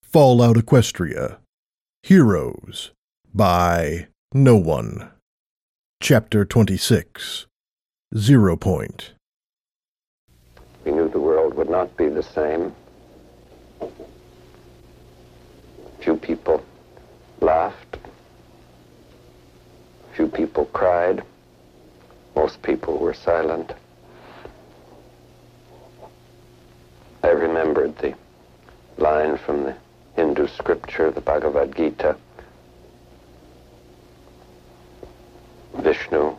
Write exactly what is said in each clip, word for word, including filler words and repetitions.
Fallout Equestria. Heroes by no one. Chapter twenty-six. Zero Point. We knew the world would not be the same. Few people laughed. Few people cried. Most people were silent. I remembered the line from the Hindu scripture, the Bhagavad Gita. Vishnu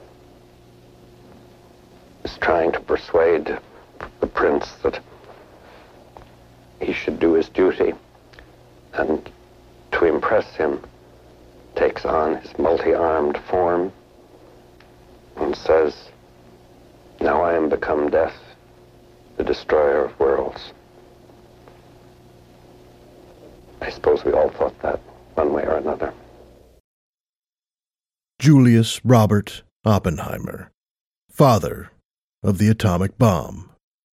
is trying to persuade the prince that he should do his duty, and to impress him takes on his multi-armed form and says, "Now I am become death, the destroyer of worlds." I suppose we all thought that one way or another. Julius Robert Oppenheimer, father of the atomic bomb.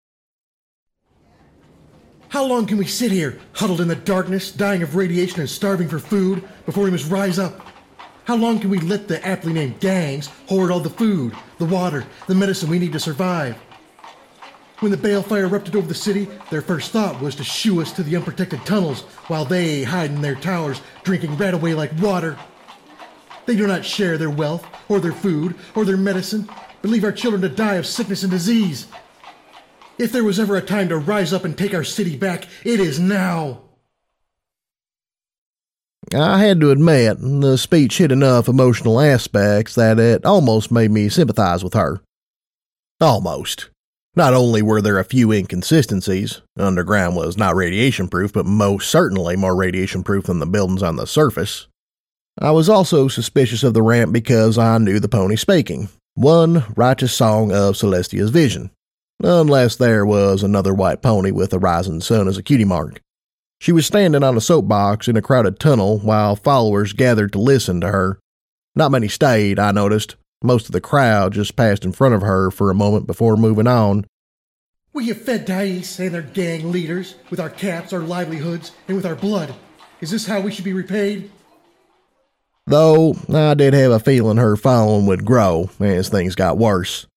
How long can we sit here, huddled in the darkness, dying of radiation and starving for food, before we must rise up? How long can we let the aptly named gangs hoard all the food, the water, the medicine we need to survive? When the balefire erupted over the city, their first thought was to shoo us to the unprotected tunnels, while they hide in their towers, drinking rat away like water. They do not share their wealth, or their food, or their medicine, but leave our children to die of sickness and disease. If there was ever a time to rise up and take our city back, it is now. I had to admit, the speech hit enough emotional aspects that it almost made me sympathize with her. Almost. Not only were there a few inconsistencies, underground was not radiation-proof, but most certainly more radiation-proof than the buildings on the surface. I was also suspicious of the ramp because I knew the pony speaking, one righteous song of Celestia's vision, unless there was another white pony with a rising sun as a cutie mark. She was standing on a soapbox in a crowded tunnel while followers gathered to listen to her. Not many stayed, I noticed. Most of the crowd just passed in front of her for a moment before moving on. We have fed Thais and their gang leaders with our caps, our livelihoods, and with our blood. Is this how we should be repaid? Though I did have a feeling her following would grow as things got worse.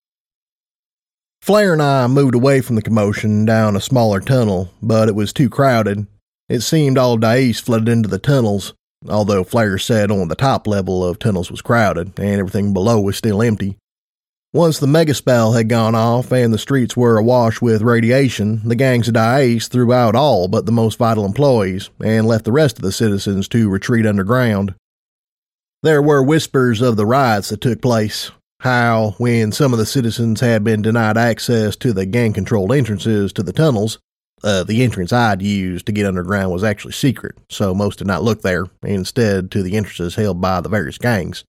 Flair and I moved away from the commotion down a smaller tunnel, but it was too crowded. It seemed all Thais flooded into the tunnels, although Flair said only the top level of tunnels was crowded, and everything below was still empty. Once the megaspell had gone off and the streets were awash with radiation, the gangs of Thais threw out all but the most vital employees, and left the rest of the citizens to retreat underground. There were whispers of the riots that took place, how, when some of the citizens had been denied access to the gang-controlled entrances to the tunnels, uh, the entrance I'd used to get underground was actually secret, so most did not look there, instead to the entrances held by the various gangs.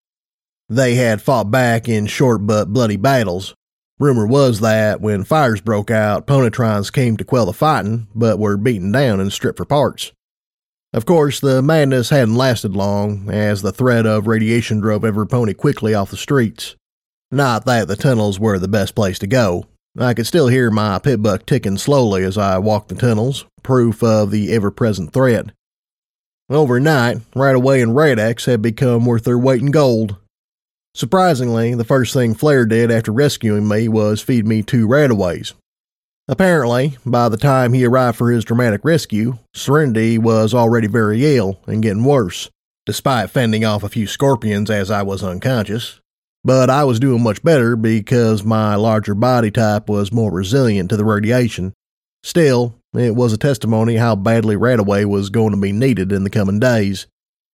They had fought back in short but bloody battles. Rumor was that when fires broke out, Ponytrons came to quell the fighting, but were beaten down and stripped for parts. Of course, the madness hadn't lasted long, as the threat of radiation drove every pony quickly off the streets. Not that the tunnels were the best place to go. I could still hear my pitbuck ticking slowly as I walked the tunnels, proof of the ever-present threat. Overnight, Radaway and Rad-X had become worth their weight in gold. Surprisingly, the first thing Flair did after rescuing me was feed me two Radaways. Apparently, by the time he arrived for his dramatic rescue, Serenity was already very ill and getting worse, despite fending off a few scorpions as I was unconscious. But I was doing much better because my larger body type was more resilient to the radiation. Still, it was a testimony how badly Radaway was going to be needed in the coming days.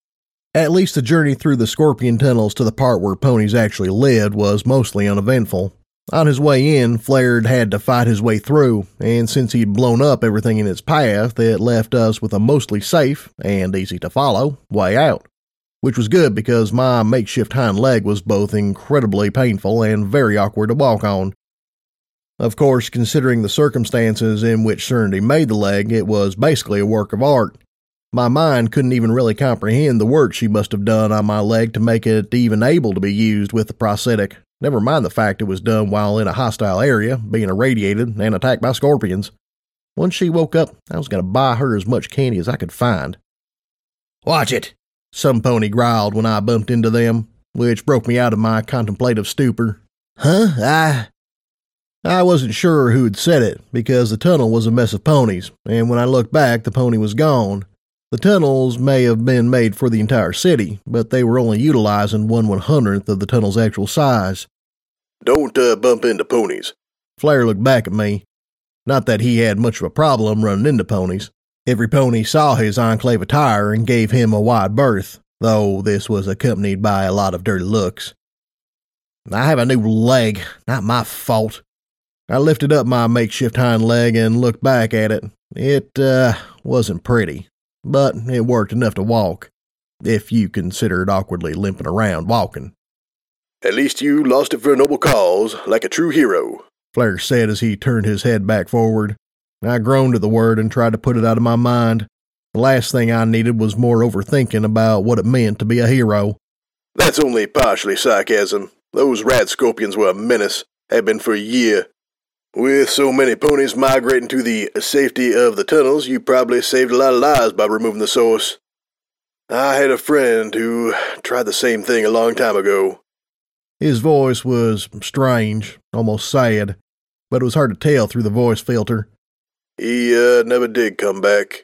At least the journey through the scorpion tunnels to the part where ponies actually lived was mostly uneventful. On his way in, Flair had to fight his way through, and since he'd blown up everything in its path, it left us with a mostly safe, and easy to follow, way out. Which was good because my makeshift hind leg was both incredibly painful and very awkward to walk on. Of course, considering the circumstances in which Serenity made the leg, it was basically a work of art. My mind couldn't even really comprehend the work she must have done on my leg to make it even able to be used with the prosthetic. Never mind the fact it was done while in a hostile area, being irradiated and attacked by scorpions. Once she woke up, I was going to buy her as much candy as I could find. "Watch it," some pony growled when I bumped into them, which broke me out of my contemplative stupor. Huh? I... I wasn't sure who had said it, because the tunnel was a mess of ponies, and when I looked back, the pony was gone. The tunnels may have been made for the entire city, but they were only utilizing one one-hundredth of the tunnel's actual size. "Don't uh, bump into ponies." Flair looked back at me. Not that he had much of a problem running into ponies. Every pony saw his enclave attire and gave him a wide berth, though this was accompanied by a lot of dirty looks. "I have a new leg, not my fault." I lifted up my makeshift hind leg and looked back at it. It, uh, wasn't pretty, but it worked enough to walk, if you considered awkwardly limping around walking. "At least you lost it for a noble cause, like a true hero," Flair said as he turned his head back forward. I groaned at the word and tried to put it out of my mind. The last thing I needed was more overthinking about what it meant to be a hero. "That's only partially sarcasm. Those rat scorpions were a menace, have been for a year. With so many ponies migrating to the safety of the tunnels, you probably saved a lot of lives by removing the source. I had a friend who tried the same thing a long time ago." His voice was strange, almost sad, but it was hard to tell through the voice filter. "He, uh, never did come back."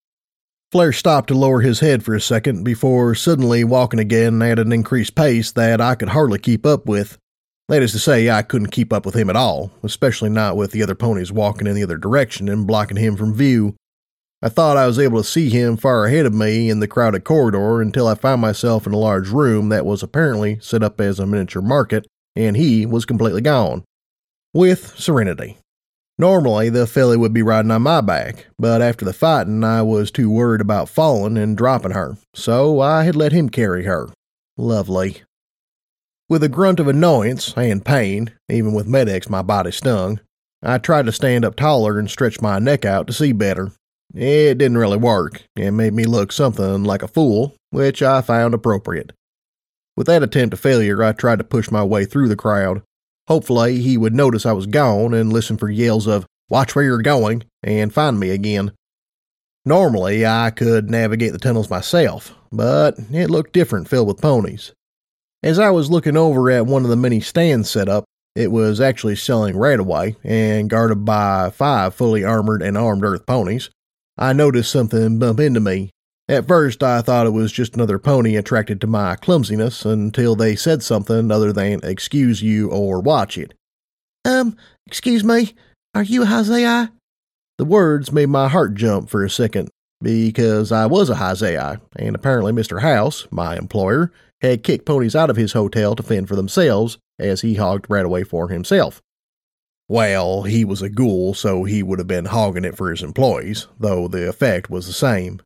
Flair stopped to lower his head for a second before suddenly walking again at an increased pace that I could hardly keep up with. That is to say, I couldn't keep up with him at all, especially not with the other ponies walking in the other direction and blocking him from view. I thought I was able to see him far ahead of me in the crowded corridor until I found myself in a large room that was apparently set up as a miniature market, and he was completely gone. With Serenity. Normally, the filly would be riding on my back, but after the fighting, I was too worried about falling and dropping her, so I had let him carry her. Lovely. With a grunt of annoyance and pain, even with Med-X my body stung, I tried to stand up taller and stretch my neck out to see better. It didn't really work, and made me look something like a fool, which I found appropriate. With that attempt a failure, I tried to push my way through the crowd. Hopefully, he would notice I was gone and listen for yells of, "Watch where you're going," and find me again. Normally, I could navigate the tunnels myself, but it looked different filled with ponies. As I was looking over at one of the many stands set up, it was actually selling Radaway and guarded by five fully armored and armed earth ponies. I noticed something bump into me. At first, I thought it was just another pony attracted to my clumsiness until they said something other than "excuse you" or "watch it." Um, excuse me, are you a Hosea? The words made my heart jump for a second, because I was a Hosea, and apparently Mister House, my employer, had kicked ponies out of his hotel to fend for themselves, as he hogged Radaway for himself. Well, he was a ghoul, so he would have been hogging it for his employees, though the effect was the same.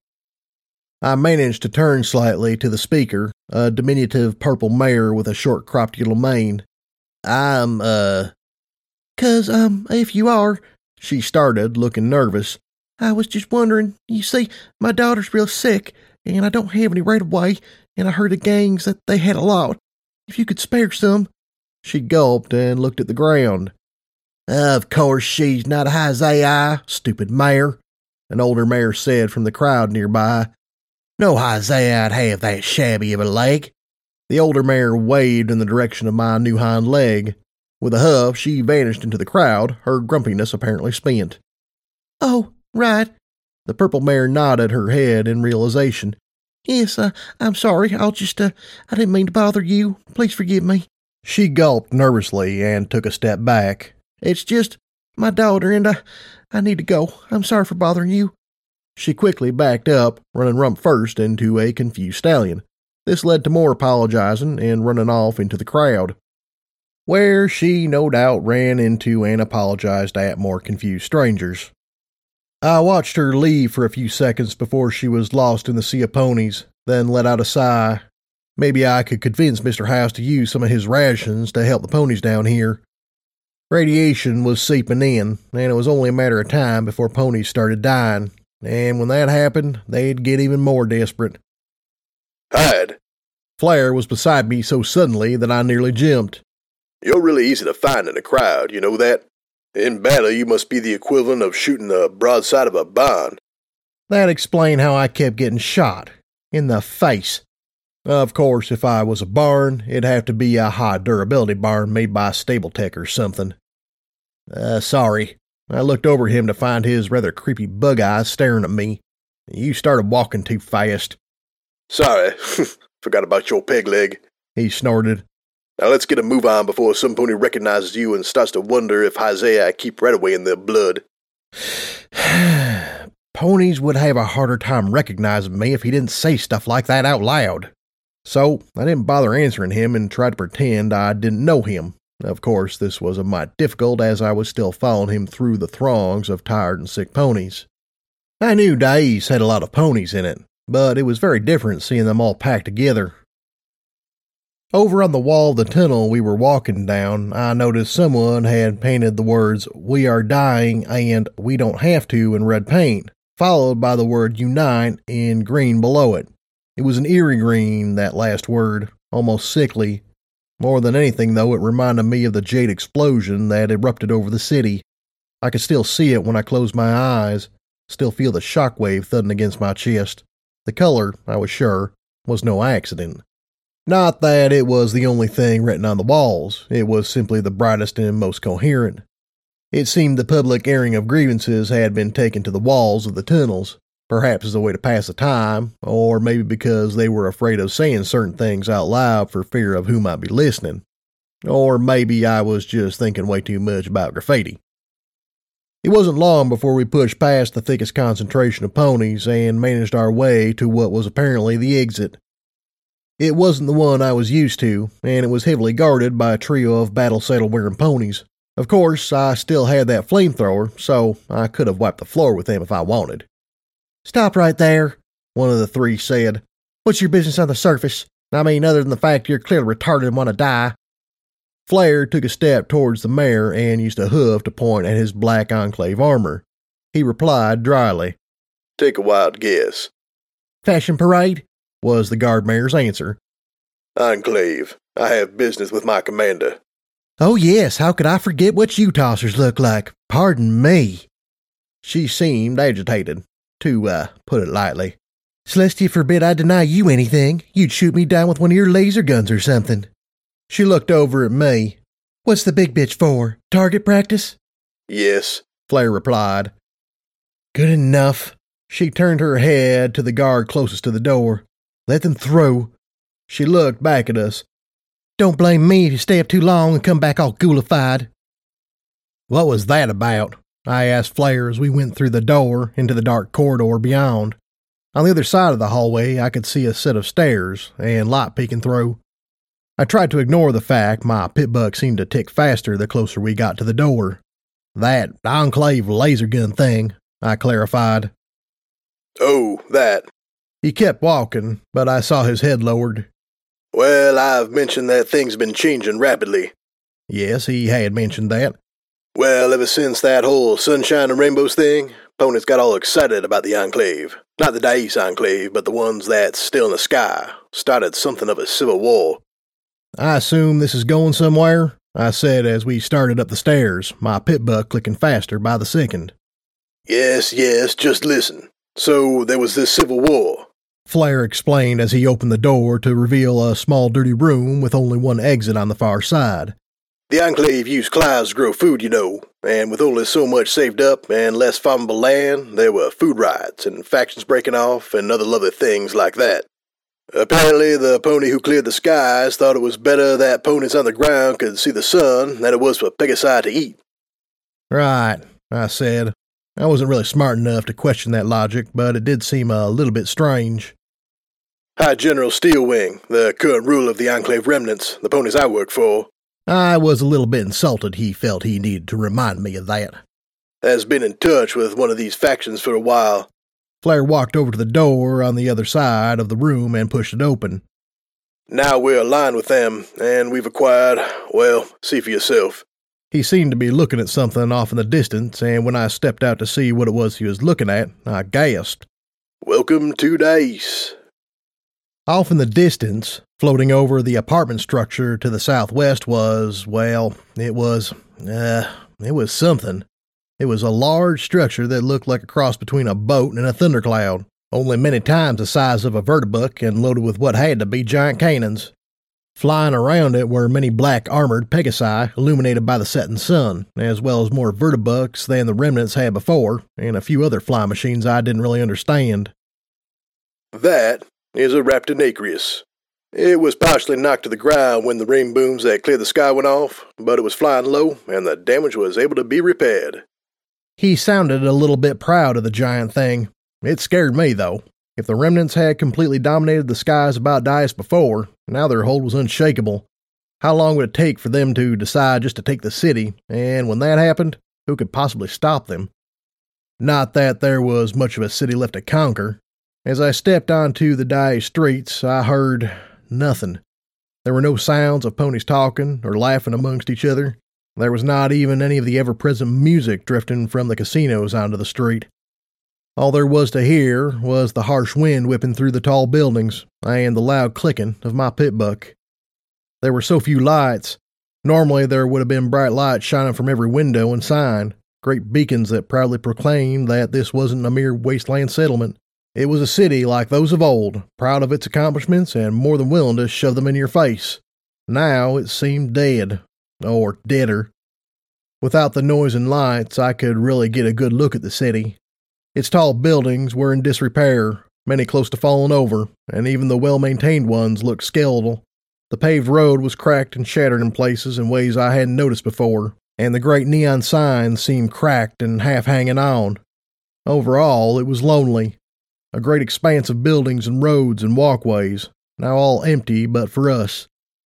I managed to turn slightly to the speaker, a diminutive purple mare with a short cropped yellow mane. I'm, uh... "'Cause, um, if you are," she started, looking nervous. "I was just wondering, you see, my daughter's real sick, and I don't have any right away, and I heard the gangs that they had a lot. If you could spare some." She gulped and looked at the ground. "Of course she's not a Hosea, stupid mare," an older mare said from the crowd nearby. "No Hosea'd have that shabby of a leg." The older mare waved in the direction of my new hind leg. With a huff, she vanished into the crowd, her grumpiness apparently spent. "Oh, right." The purple mare nodded her head in realization. "Yes, uh, I'm sorry. I'll just, uh, I didn't mean to bother you. Please forgive me." She gulped nervously and took a step back. "It's just my daughter, and I, I need to go. I'm sorry for bothering you." She quickly backed up, running rump first into a confused stallion. This led to more apologizing and running off into the crowd, where she no doubt ran into and apologized at more confused strangers. I watched her leave for a few seconds before she was lost in the sea of ponies, then let out a sigh. Maybe I could convince Mister House to use some of his rations to help the ponies down here. Radiation was seeping in, and it was only a matter of time before ponies started dying, and when that happened, they'd get even more desperate. "Hide." Flair was beside me so suddenly that I nearly jumped. "You're really easy to find in a crowd, you know that?" In battle, you must be the equivalent of shooting the broadside of a barn. That explained how I kept getting shot. In the face. Of course, if I was a barn, it'd have to be a high-durability barn made by Stable-Tech or something. Uh, sorry. I looked over him to find his rather creepy bug eyes staring at me. You started walking too fast. Sorry. Forgot about your peg leg. He snorted. Now let's get a move on before some pony recognizes you and starts to wonder if Isaiah keep right away in their blood. Ponies would have a harder time recognizing me if he didn't say stuff like that out loud. So I didn't bother answering him and tried to pretend I didn't know him. Of course, this was a mite difficult as I was still following him through the throngs of tired and sick ponies. I knew Dais had a lot of ponies in it, but it was very different seeing them all packed together. Over on the wall of the tunnel we were walking down, I noticed someone had painted the words, "We are dying" and "We don't have to" in red paint, followed by the word "Unite" in green below it. It was an eerie green, that last word, almost sickly. More than anything, though, it reminded me of the jade explosion that erupted over the city. I could still see it when I closed my eyes, still feel the shockwave thudding against my chest. The color, I was sure, was no accident. Not that it was the only thing written on the walls, it was simply the brightest and most coherent. It seemed the public airing of grievances had been taken to the walls of the tunnels, perhaps as a way to pass the time, or maybe because they were afraid of saying certain things out loud for fear of who might be listening. Or maybe I was just thinking way too much about graffiti. It wasn't long before we pushed past the thickest concentration of ponies and managed our way to what was apparently the exit. It wasn't the one I was used to, and it was heavily guarded by a trio of battle-saddle-wearing ponies. Of course, I still had that flamethrower, so I could have wiped the floor with them if I wanted. "Stop right there," one of the three said. "What's your business on the surface? I mean, other than the fact you're clearly retarded and want to die." Flair took a step towards the mayor and used a hoof to point at his black Enclave armor. He replied dryly, "Take a wild guess." "Fashion parade," was the guard mayor's answer. "Enclave. I have business with my commander." "Oh yes, how could I forget what you tossers look like? Pardon me." She seemed agitated, to, uh, put it lightly. "Celestia forbid I deny you anything. You'd shoot me down with one of your laser guns or something." She looked over at me. "What's the big bitch for? Target practice?" "Yes," Flair replied. "Good enough." She turned her head to the guard closest to the door. "Let them through." She looked back at us. "Don't blame me if you stay up too long and come back all ghoulified." What was that about? I asked Flair as we went through the door into the dark corridor beyond. On the other side of the hallway, I could see a set of stairs and light peeking through. I tried to ignore the fact my pitbuck seemed to tick faster the closer we got to the door. "That Enclave laser gun thing," I clarified. "Oh, that." He kept walking, but I saw his head lowered. "Well, I've mentioned that things been changing rapidly." Yes, he had mentioned that. "Well, ever since that whole sunshine and rainbows thing, ponies got all excited about the Enclave. Not the Dais Enclave, but the ones that's still in the sky. Started something of a civil war." "I assume this is going somewhere," I said as we started up the stairs, my pitbuck clicking faster by the second. "Yes, yes, just listen. So there was this civil war," Flair explained as he opened the door to reveal a small dirty room with only one exit on the far side. "The Enclave used clouds to grow food, you know, and with only so much saved up and less farmable land, there were food riots and factions breaking off and other lovely things like that. Apparently, the pony who cleared the skies thought it was better that ponies on the ground could see the sun than it was for Pegasi to eat." "Right," I said. I wasn't really smart enough to question that logic, but it did seem a little bit strange. "High General Steelwing, the current ruler of the Enclave remnants, the ponies I work for." I was a little bit insulted he felt he needed to remind me of that. "Has been in touch with one of these factions for a while." Flair walked over to the door on the other side of the room and pushed it open. "Now we're aligned with them, and we've acquired, well, see for yourself." He seemed to be looking at something off in the distance, and when I stepped out to see what it was he was looking at, I gasped. "Welcome to Dais." Off in the distance, floating over the apartment structure to the southwest was, well, it was, uh, it was something. It was a large structure that looked like a cross between a boat and a thundercloud, only many times the size of a vertibuck and loaded with what had to be giant cannons. Flying around it were many black armored Pegasi illuminated by the setting sun, as well as more vertibucks than the remnants had before, and a few other flying machines I didn't really understand. That is a Raptor-Nacreus. It was partially knocked to the ground when the rain booms that cleared the sky went off, but it was flying low, and the damage was able to be repaired. He sounded a little bit proud of the giant thing. It scared me, though. If the remnants had completely dominated the skies about Dias before, now their hold was unshakable. How long would it take for them to decide just to take the city, and when that happened, who could possibly stop them? Not that there was much of a city left to conquer. As I stepped onto the Dias streets, I heard nothing. There were no sounds of ponies talking or laughing amongst each other. There was not even any of the ever-present music drifting from the casinos onto the street. All there was to hear was the harsh wind whipping through the tall buildings and the loud clicking of my pitbuck. There were so few lights. Normally there would have been bright lights shining from every window and sign, great beacons that proudly proclaimed that this wasn't a mere wasteland settlement. It was a city like those of old, proud of its accomplishments and more than willing to shove them in your face. Now it seemed dead, or deader. Without the noise and lights, I could really get a good look at the city. Its tall buildings were in disrepair, many close to falling over, and even the well-maintained ones looked skeletal. The paved road was cracked and shattered in places in ways I hadn't noticed before, and the great neon signs seemed cracked and half hanging on. Overall, it was lonely. A great expanse of buildings and roads and walkways, now all empty but for us.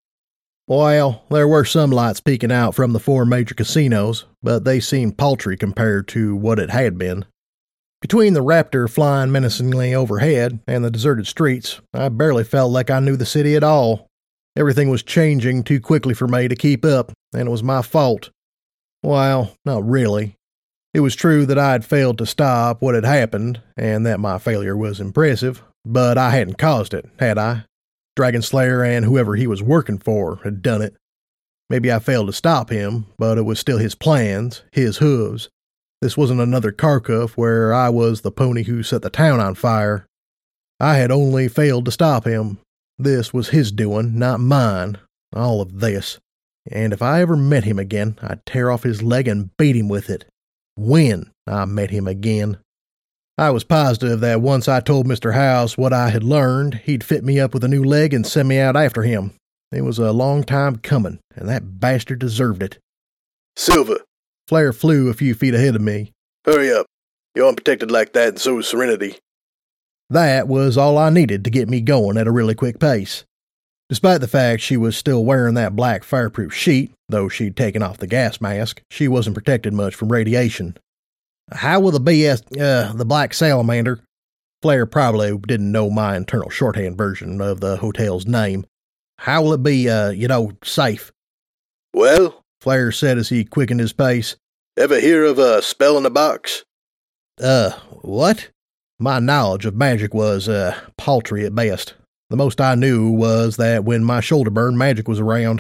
Well, there were some lights peeking out from the four major casinos, but they seemed paltry compared to what it had been. Between the Raptor flying menacingly overhead and the deserted streets, I barely felt like I knew the city at all. Everything was changing too quickly for me to keep up, and it was my fault. Well, not really. It was true that I had failed to stop what had happened, and that my failure was impressive, but I hadn't caused it, had I? Dragon Slayer and whoever he was working for had done it. Maybe I failed to stop him, but it was still his plans, his hooves. This wasn't another Kharkov where I was the pony who set the town on fire. I had only failed to stop him. This was his doing, not mine. All of this. And if I ever met him again, I'd tear off his leg and beat him with it. When I met him again. I was positive that once I told Mister House what I had learned, he'd fit me up with a new leg and send me out after him. It was a long time coming, and that bastard deserved it. Silver. Flare flew a few feet ahead of me. Hurry up. You're unprotected like that, and so is Serenity. That was all I needed to get me going at a really quick pace. Despite the fact she was still wearing that black fireproof sheet, though she'd taken off the gas mask, she wasn't protected much from radiation. How will the B S, uh, the Black Salamander? Flare probably didn't know my internal shorthand version of the hotel's name. How will it be, uh, you know, safe? Well, Flare said as he quickened his pace. Ever hear of a spell in a box? Uh, what? My knowledge of magic was, uh, paltry at best. The most I knew was that when my shoulder burned, magic was around.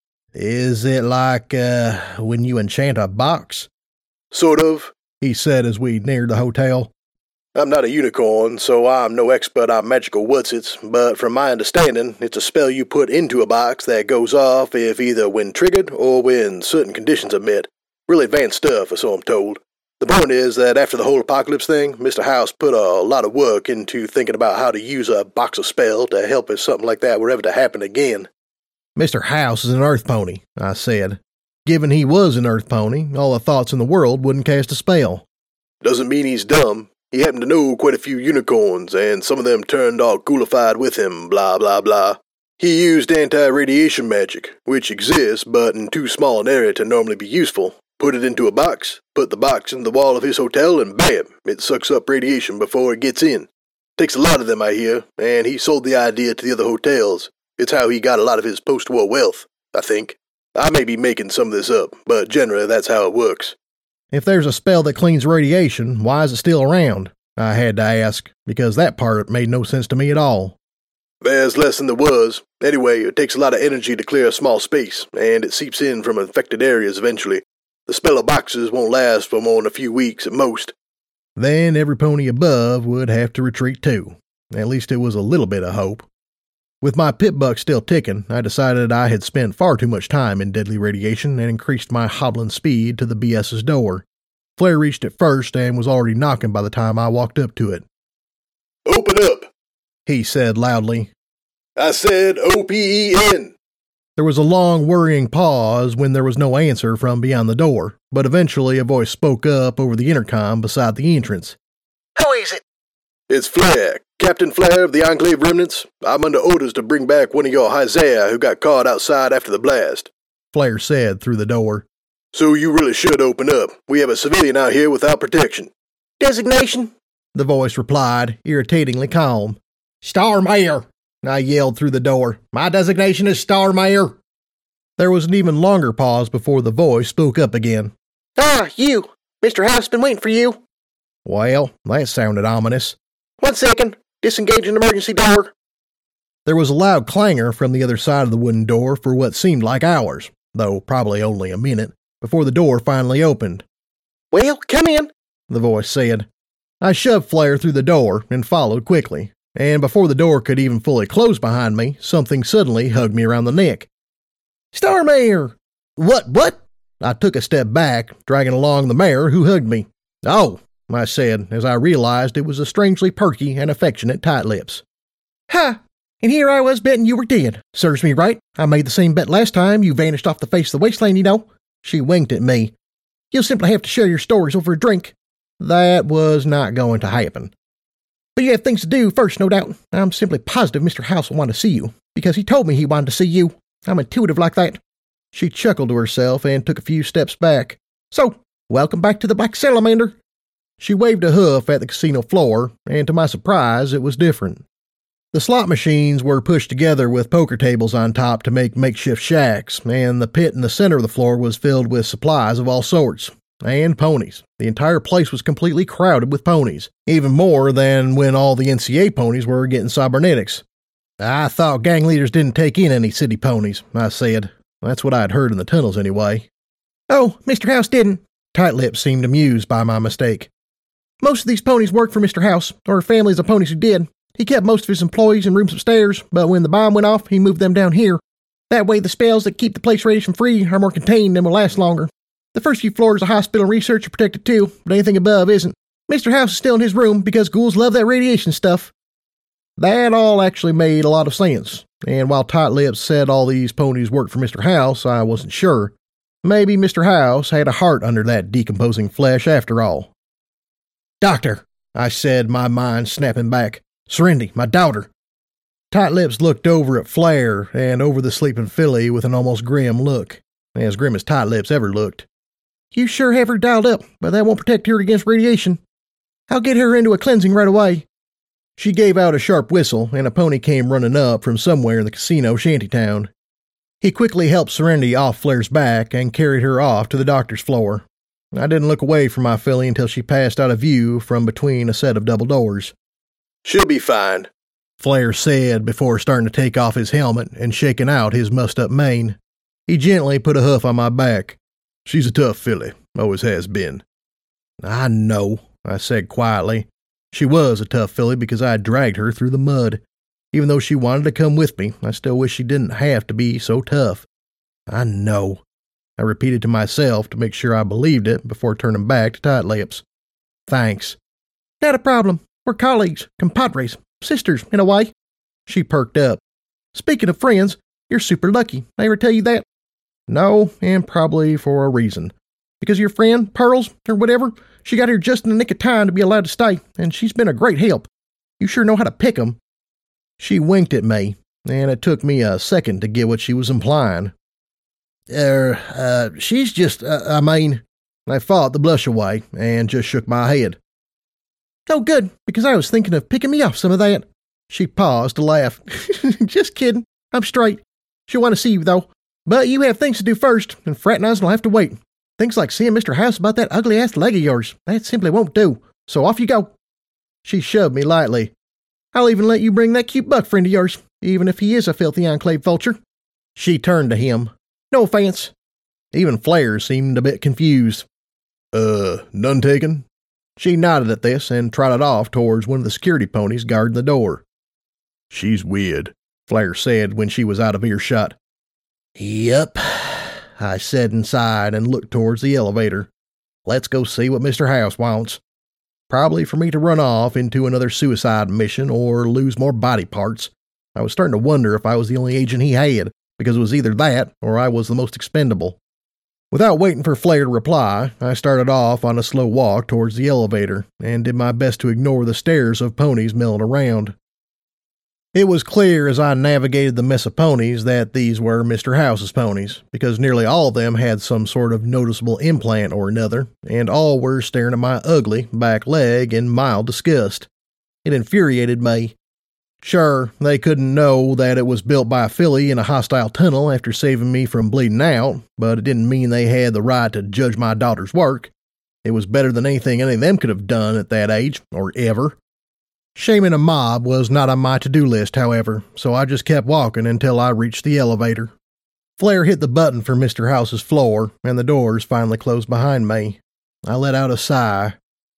Is it like, uh, when you enchant a box? Sort of, he said as we neared the hotel. I'm not a unicorn, so I'm no expert on magical whatsits, but from my understanding, it's a spell you put into a box that goes off if either when triggered or when certain conditions are met. Really advanced stuff, or so I'm told. The point is that after the whole apocalypse thing, Mister House put a lot of work into thinking about how to use a box of spell to help if something like that were ever to happen again. Mister House is an earth pony, I said. Given he was an earth pony, all the thoughts in the world wouldn't cast a spell. Doesn't mean he's dumb. He happened to know quite a few unicorns, and some of them turned all ghoulified with him, blah blah blah. He used anti-radiation magic, which exists but in too small an area to normally be useful. Put it into a box, put the box in the wall of his hotel, and bam, it sucks up radiation before it gets in. Takes a lot of them, I hear, and he sold the idea to the other hotels. It's how he got a lot of his post-war wealth, I think. I may be making some of this up, but generally that's how it works. If there's a spell that cleans radiation, why is it still around? I had to ask, because that part made no sense to me at all. There's less than there was. Anyway, it takes a lot of energy to clear a small space, and it seeps in from infected areas eventually. The spell of boxes won't last for more than a few weeks at most. Then every pony above would have to retreat too. At least it was a little bit of hope. With my pit buck still ticking, I decided I had spent far too much time in deadly radiation and increased my hobbling speed to the BS's door. Flair reached it first and was already knocking by the time I walked up to it. Open up, he said loudly. I said O P E N. There was a long, worrying pause when there was no answer from beyond the door, but eventually a voice spoke up over the intercom beside the entrance. Who is it? It's Flair, Captain Flair of the Enclave Remnants. I'm under orders to bring back one of your Hysea who got caught outside after the blast, Flair said through the door. So you really should open up. We have a civilian out here without protection. Designation? The voice replied, irritatingly calm. Star Mayor, I yelled through the door. My designation is Star Mayor. There was an even longer pause before the voice spoke up again. Ah, you. Mister House been waiting for you. Well, that sounded ominous. One second. Disengage an emergency door. There was a loud clangor from the other side of the wooden door for what seemed like hours, though probably only a minute, before the door finally opened. Well, come in, the voice said. I shoved Flair through the door and followed quickly, and before the door could even fully close behind me, something suddenly hugged me around the neck. Star Mayor! What, what? I took a step back, dragging along the mayor who hugged me. Oh, I said, as I realized it was a strangely perky and affectionate Tight Lips. Ha! And here I was betting you were dead. Serves me right. I made the same bet last time you vanished off the face of the wasteland, you know. She winked at me. You'll simply have to share your stories over a drink. That was not going to happen. But you have things to do first, no doubt. I'm simply positive Mister House will want to see you, because he told me he wanted to see you. I'm intuitive like that. She chuckled to herself and took a few steps back. So, welcome back to the Black Salamander. She waved a hoof at the casino floor, and to my surprise, it was different. The slot machines were pushed together with poker tables on top to make makeshift shacks, and the pit in the center of the floor was filled with supplies of all sorts. And ponies. The entire place was completely crowded with ponies, even more than when all the N C A ponies were getting cybernetics. I thought gang leaders didn't take in any city ponies, I said. That's what I'd heard in the tunnels anyway. Oh, Mister House didn't. Tight Lips seemed amused by my mistake. Most of these ponies worked for Mister House, or families of ponies who did. He kept most of his employees in rooms upstairs, but when the bomb went off, he moved them down here. That way the spells that keep the place radiation-free are more contained and will last longer. The first few floors of the hospital and research are protected too, but anything above isn't. Mister House is still in his room because ghouls love that radiation stuff. That all actually made a lot of sense, and while Tight Lips said all these ponies worked for Mister House, I wasn't sure. Maybe Mister House had a heart under that decomposing flesh after all. Doctor, I said, my mind snapping back. Serenity, my daughter. Tight Lips looked over at Flair and over the sleeping filly with an almost grim look, as grim as Tight Lips ever looked. You sure have her dialed up, but that won't protect her against radiation. I'll get her into a cleansing right away. She gave out a sharp whistle, and a pony came running up from somewhere in the casino shantytown. He quickly helped Serenity off Flair's back and carried her off to the doctor's floor. I didn't look away from my filly until she passed out of view from between a set of double doors. She'll be fine, Flair said before starting to take off his helmet and shaking out his mussed-up mane. He gently put a hoof on my back. She's a tough filly, always has been. I know, I said quietly. She was a tough filly because I had dragged her through the mud. Even though she wanted to come with me, I still wish she didn't have to be so tough. I know. I repeated to myself to make sure I believed it before turning back to Tight Lips. Thanks. Not a problem. We're colleagues, compadres, sisters, in a way. She perked up. Speaking of friends, you're super lucky. I ever tell you that? No, and probably for a reason. Because your friend, Pearls, or whatever, she got here just in the nick of time to be allowed to stay, and she's been a great help. You sure know how to pick 'em. She winked at me, and it took me a second to get what she was implying. Er, uh, she's just, uh, I mean, I fought the blush away and just shook my head. Oh, good, because I was thinking of picking me off some of that. She paused to laugh. Just kidding. I'm straight. She'll want to see you, though. But you have things to do first, and fraternizing will have to wait. Things like seeing Mister House about that ugly-ass leg of yours. That simply won't do. So off you go. She shoved me lightly. I'll even let you bring that cute buck friend of yours, even if he is a filthy Enclave vulture. She turned to him. No offense. Even Flair seemed a bit confused. Uh, none taken? She nodded at this and trotted off towards one of the security ponies guarding the door. She's weird, Flair said when she was out of earshot. Yep, I said inside and looked towards the elevator. Let's go see what Mister House wants. Probably for me to run off into another suicide mission or lose more body parts. I was starting to wonder if I was the only agent he had, because it was either that or I was the most expendable. Without waiting for Flair to reply, I started off on a slow walk towards the elevator and did my best to ignore the stares of ponies milling around. It was clear as I navigated the mess of ponies that these were Mister House's ponies, because nearly all of them had some sort of noticeable implant or another, and all were staring at my ugly back leg in mild disgust. It infuriated me. Sure, they couldn't know that it was built by a filly in a hostile tunnel after saving me from bleeding out, but it didn't mean they had the right to judge my daughter's work. It was better than anything any of them could have done at that age, or ever. Shaming a mob was not on my to-do list, however, so I just kept walking until I reached the elevator. Flair hit the button for Mister House's floor, and the doors finally closed behind me. I let out a sigh.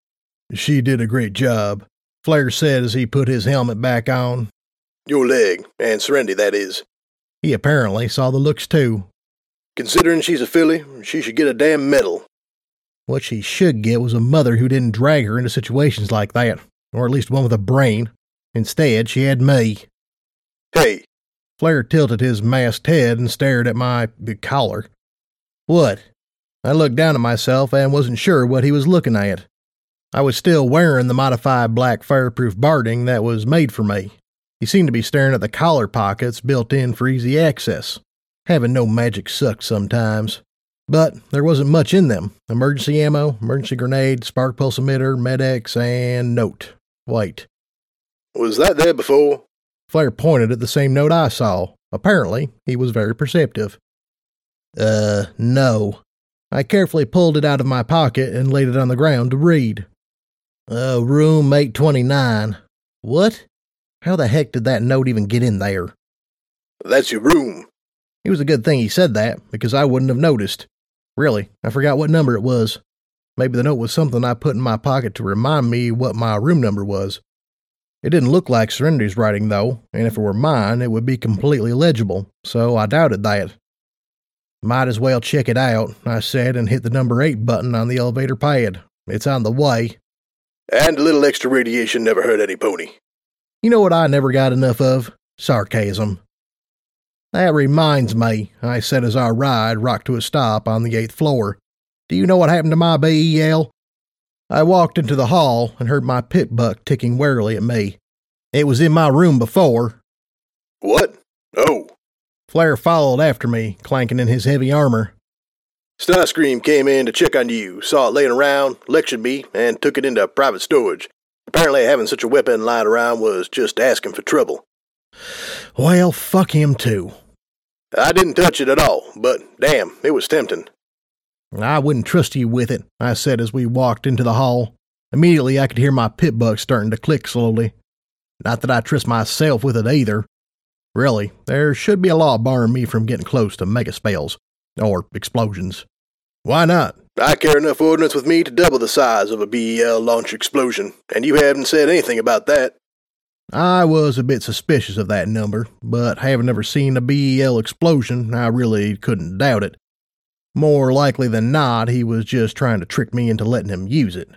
She did a great job, Flair said as he put his helmet back on. Your leg, and Serenity, that is. He apparently saw the looks too. Considering she's a filly, she should get a damn medal. What she should get was a mother who didn't drag her into situations like that. Or at least one with a brain. Instead, she had me. Hey. Flair tilted his masked head and stared at my collar. What? I looked down at myself and wasn't sure what he was looking at. I was still wearing the modified black fireproof barding that was made for me. He seemed to be staring at the collar pockets built in for easy access. Having no magic sucks sometimes. But there wasn't much in them. Emergency ammo, emergency grenade, spark pulse emitter, Med-X, and note. Wait. Was that there before? Flair pointed at the same note I saw. Apparently, he was very perceptive. Uh, no. I carefully pulled it out of my pocket and laid it on the ground to read. Uh, room eight twenty-nine. What? How the heck did that note even get in there? That's your room. It was a good thing he said that, because I wouldn't have noticed. Really, I forgot what number it was. Maybe the note was something I put in my pocket to remind me what my room number was. It didn't look like Serenity's writing, though, and if it were mine, it would be completely legible, so I doubted that. Might as well check it out, I said, and hit the number eight button on the elevator pad. It's on the way. And a little extra radiation never hurt any pony. You know what I never got enough of? Sarcasm. That reminds me, I said as our ride rocked to a stop on the eighth floor. Do you know what happened to my B E L? I walked into the hall and heard my pit buck ticking warily at me. It was in my room before. What? Oh. Flair followed after me, clanking in his heavy armor. Starscream came in to check on you, saw it laying around, lectured me, and took it into private storage. Apparently having such a weapon lying around was just asking for trouble. Well, fuck him too. I didn't touch it at all, but damn, it was tempting. I wouldn't trust you with it, I said as we walked into the hall. Immediately I could hear my pit buck starting to click slowly. Not that I trust myself with it either. Really, there should be a law barring me from getting close to mega spells. Or explosions. Why not? I carry enough ordnance with me to double the size of a B E L launch explosion, and you haven't said anything about that. I was a bit suspicious of that number, but having never seen a B E L explosion, I really couldn't doubt it. More likely than not, he was just trying to trick me into letting him use it.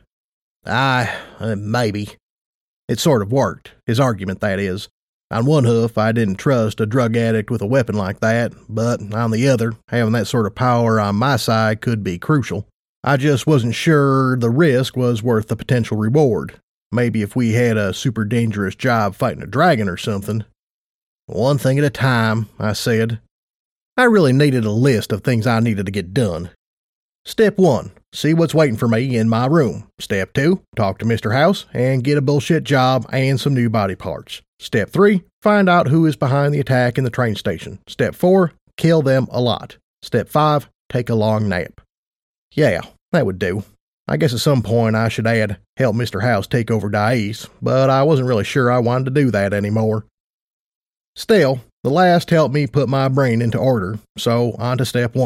I, uh, maybe. It sort of worked, his argument, that is. On one hoof, I didn't trust a drug addict with a weapon like that, but on the other, having that sort of power on my side could be crucial. I just wasn't sure the risk was worth the potential reward. Maybe if we had a super dangerous job fighting a dragon or something. One thing at a time, I said. I really needed a list of things I needed to get done. Step one, see what's waiting for me in my room. Step two, talk to Mister House and get a bullshit job and some new body parts. Step three, find out who is behind the attack in the train station. Step four, kill them a lot. Step five, take a long nap. Yeah, that would do. I guess at some point I should add, help Mister House take over Dais, but I wasn't really sure I wanted to do that anymore. Still, the last helped me put my brain into order, so on to step one.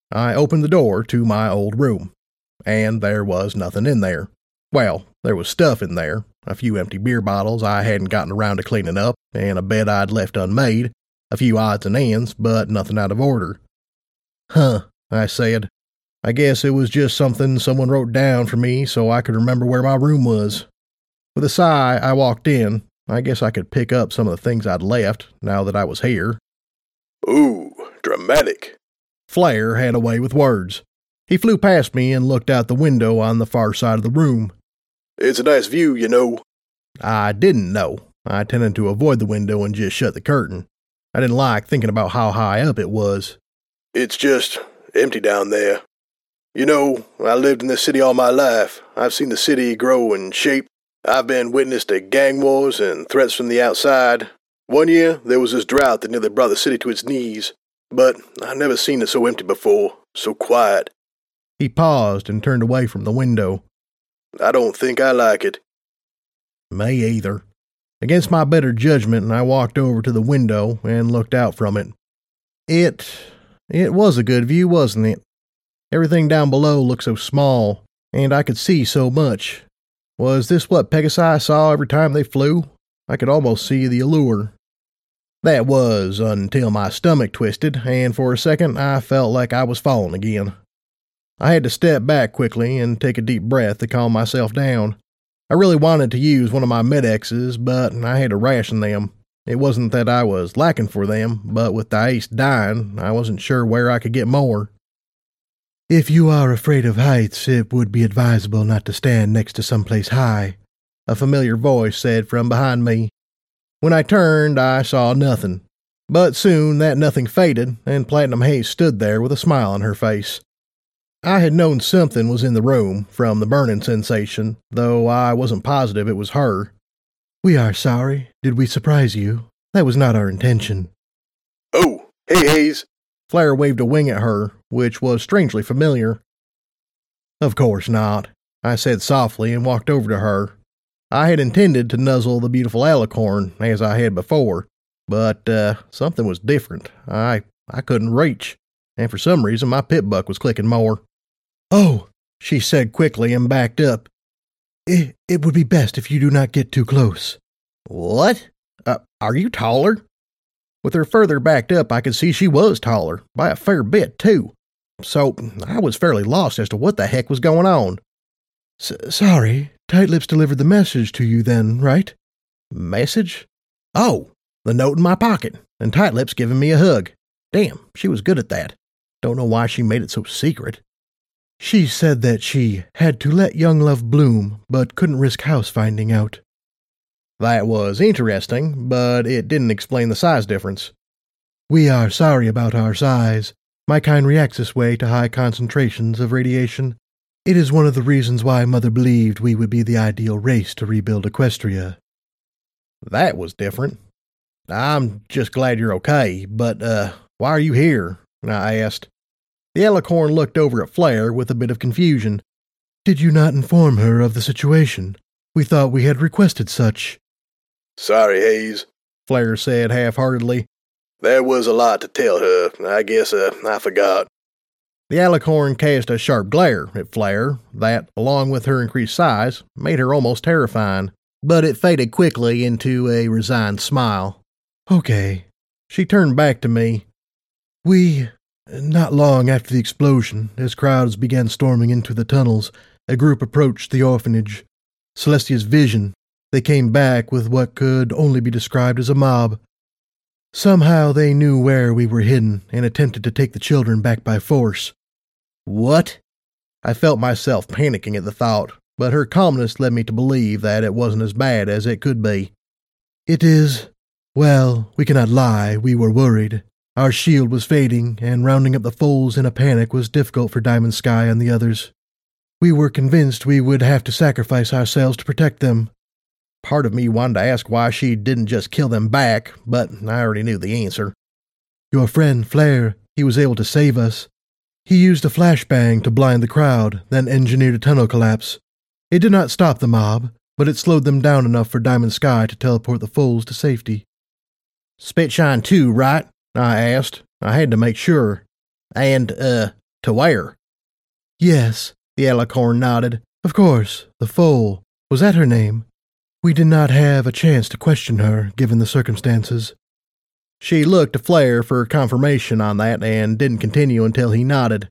I opened the door to my old room, and there was nothing in there. Well, there was stuff in there, a few empty beer bottles I hadn't gotten around to cleaning up, and a bed I'd left unmade, a few odds and ends, but nothing out of order. Huh, I said. I guess it was just something someone wrote down for me so I could remember where my room was. With a sigh, I walked in. I guess I could pick up some of the things I'd left, now that I was here. Ooh, dramatic. Flair had a way with words. He flew past me and looked out the window on the far side of the room. It's a nice view, you know. I didn't know. I tended to avoid the window and just shut the curtain. I didn't like thinking about how high up it was. It's just empty down there. You know, I lived in this city all my life. I've seen the city grow and shape. I've been witness to gang wars and threats from the outside. One year, there was this drought that nearly brought the city to its knees. But I've never seen it so empty before, so quiet. He paused and turned away from the window. I don't think I like it. Me either. Against my better judgment, I walked over to the window and looked out from it. It... it was a good view, wasn't it? Everything down below looked so small, and I could see so much. Was this what Pegasi saw every time they flew? I could almost see the allure. That was until my stomach twisted, and for a second I felt like I was falling again. I had to step back quickly and take a deep breath to calm myself down. I really wanted to use one of my Med-X's, but I had to ration them. It wasn't that I was lacking for them, but with the ace dying, I wasn't sure where I could get more. If you are afraid of heights, it would be advisable not to stand next to someplace high, a familiar voice said from behind me. When I turned, I saw nothing. But soon that nothing faded, and Platinum Haze stood there with a smile on her face. I had known something was in the room from the burning sensation, though I wasn't positive it was her. We are sorry. Did we surprise you? That was not our intention. Oh, hey, Haze. Flair waved a wing at her, which was strangely familiar. Of course not, I said softly and walked over to her. I had intended to nuzzle the beautiful alicorn, as I had before, but uh, something was different. I I couldn't reach, and for some reason my pit buck was clicking more. Oh, she said quickly and backed up. It, it would be best if you do not get too close. What? Uh, are you taller? With her further backed up, I could see she was taller, by a fair bit, too. So I was fairly lost as to what the heck was going on. S- sorry, Tight Lips delivered the message to you then, right? Message? Oh, the note in my pocket, and Tight Lips giving me a hug. Damn, she was good at that. Don't know why she made it so secret. She said that she had to let young love bloom, but couldn't risk House finding out. That was interesting, but it didn't explain the size difference. We are sorry about our size. My kind reacts this way to high concentrations of radiation. It is one of the reasons why Mother believed we would be the ideal race to rebuild Equestria. That was different. I'm just glad you're okay, but, uh, why are you here? I asked. The alicorn looked over at Flair with a bit of confusion. Did you not inform her of the situation? We thought we had requested such. Sorry, Haze, Flair said half-heartedly. There was a lot to tell her. I guess uh, I forgot. The alicorn cast a sharp glare at Flair that, along with her increased size, made her almost terrifying, but it faded quickly into a resigned smile. Okay. She turned back to me. We... Not long after the explosion, as crowds began storming into the tunnels, a group approached the orphanage. Celestia's vision. They came back with what could only be described as a mob. Somehow they knew where we were hidden and attempted to take the children back by force. What? I felt myself panicking at the thought, but her calmness led me to believe that it wasn't as bad as it could be. It is... Well, we cannot lie, we were worried. Our shield was fading, and rounding up the foals in a panic was difficult for Diamond Sky and the others. We were convinced we would have to sacrifice ourselves to protect them. Part of me wanted to ask why she didn't just kill them back, but I already knew the answer. Your friend, Flair, he was able to save us. He used a flashbang to blind the crowd, then engineered a tunnel collapse. It did not stop the mob, but it slowed them down enough for Diamond Sky to teleport the foals to safety. Spitshine too, right? I asked. I had to make sure. And, uh, To where? Yes, the alicorn nodded. Of course, the foal. Was that her name? We did not have a chance to question her, given the circumstances. She looked to Flair for confirmation on that and didn't continue until he nodded.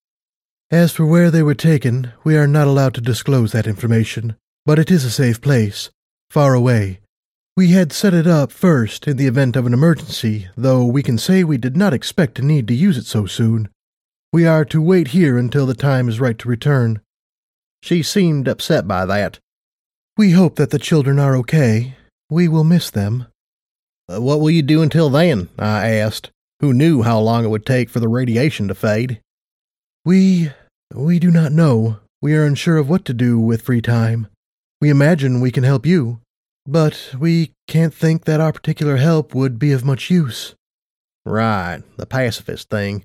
As for where they were taken, we are not allowed to disclose that information, but it is a safe place, far away. We had set it up first in the event of an emergency, though we can say we did not expect to need to use it so soon. We are to wait here until the time is right to return. She seemed upset by that. We hope that the children are okay. We will miss them. Uh, what will you do until then? I asked, who knew how long it would take for the radiation to fade. We... we do not know. We are unsure of what to do with free time. We imagine we can help you, but we can't think that our particular help would be of much use. Right, the pacifist thing.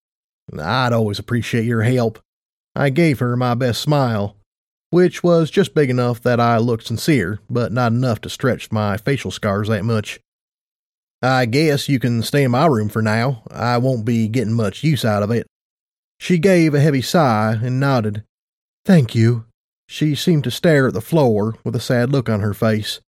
I'd always appreciate your help. I gave her my best smile, which was just big enough that I looked sincere, but not enough to stretch my facial scars that much. I guess you can stay in my room for now. I won't be getting much use out of it. She gave a heavy sigh and nodded. Thank you. She seemed to stare at the floor with a sad look on her face.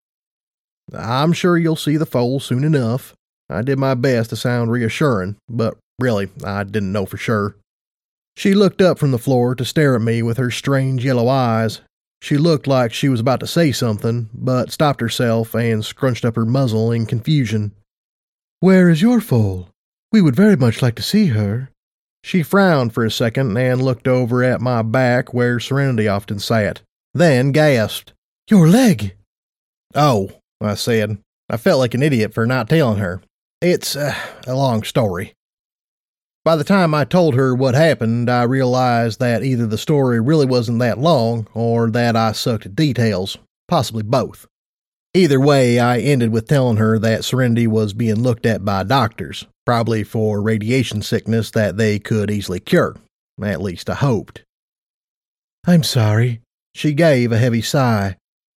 I'm sure you'll see the foal soon enough. I did my best to sound reassuring, but really, I didn't know for sure. She looked up from the floor to stare at me with her strange yellow eyes. She looked like she was about to say something, but stopped herself and scrunched up her muzzle in confusion. Where is your foal? We would very much like to see her. She frowned for a second and looked over at my back where Serenity often sat, then gasped. Your leg! Oh, I said. I felt like an idiot for not telling her. It's uh, a long story. By the time I told her what happened, I realized that either the story really wasn't that long or that I sucked at details, possibly both. Either way, I ended with telling her that Serenity was being looked at by doctors, probably for radiation sickness that they could easily cure. At least I hoped. I'm sorry. She gave a heavy sigh.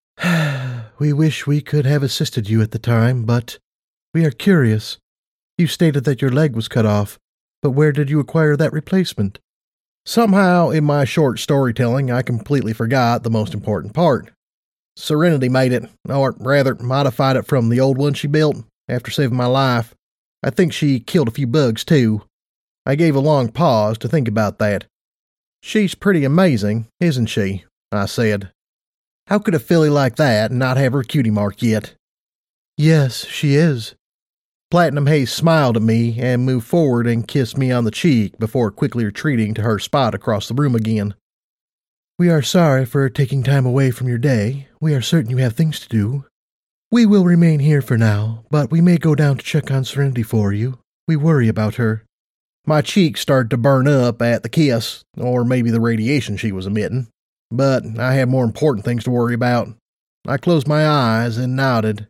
We wish we could have assisted you at the time, but we are curious. You stated that your leg was cut off, but where did you acquire that replacement? Somehow, in my short storytelling, I completely forgot the most important part. Serenity made it, or rather modified it from the old one she built after saving my life. I think she killed a few bugs, too. I gave a long pause to think about that. She's pretty amazing, isn't she? I said. How could a filly like that not have her cutie mark yet? Yes, she is. Platinum Haze smiled at me and moved forward and kissed me on the cheek before quickly retreating to her spot across the room again. We are sorry for taking time away from your day. We are certain you have things to do. We will remain here for now, but we may go down to check on Serenity for you. We worry about her. My cheeks started to burn up at the kiss, or maybe the radiation she was emitting, but I had more important things to worry about. I closed my eyes and nodded.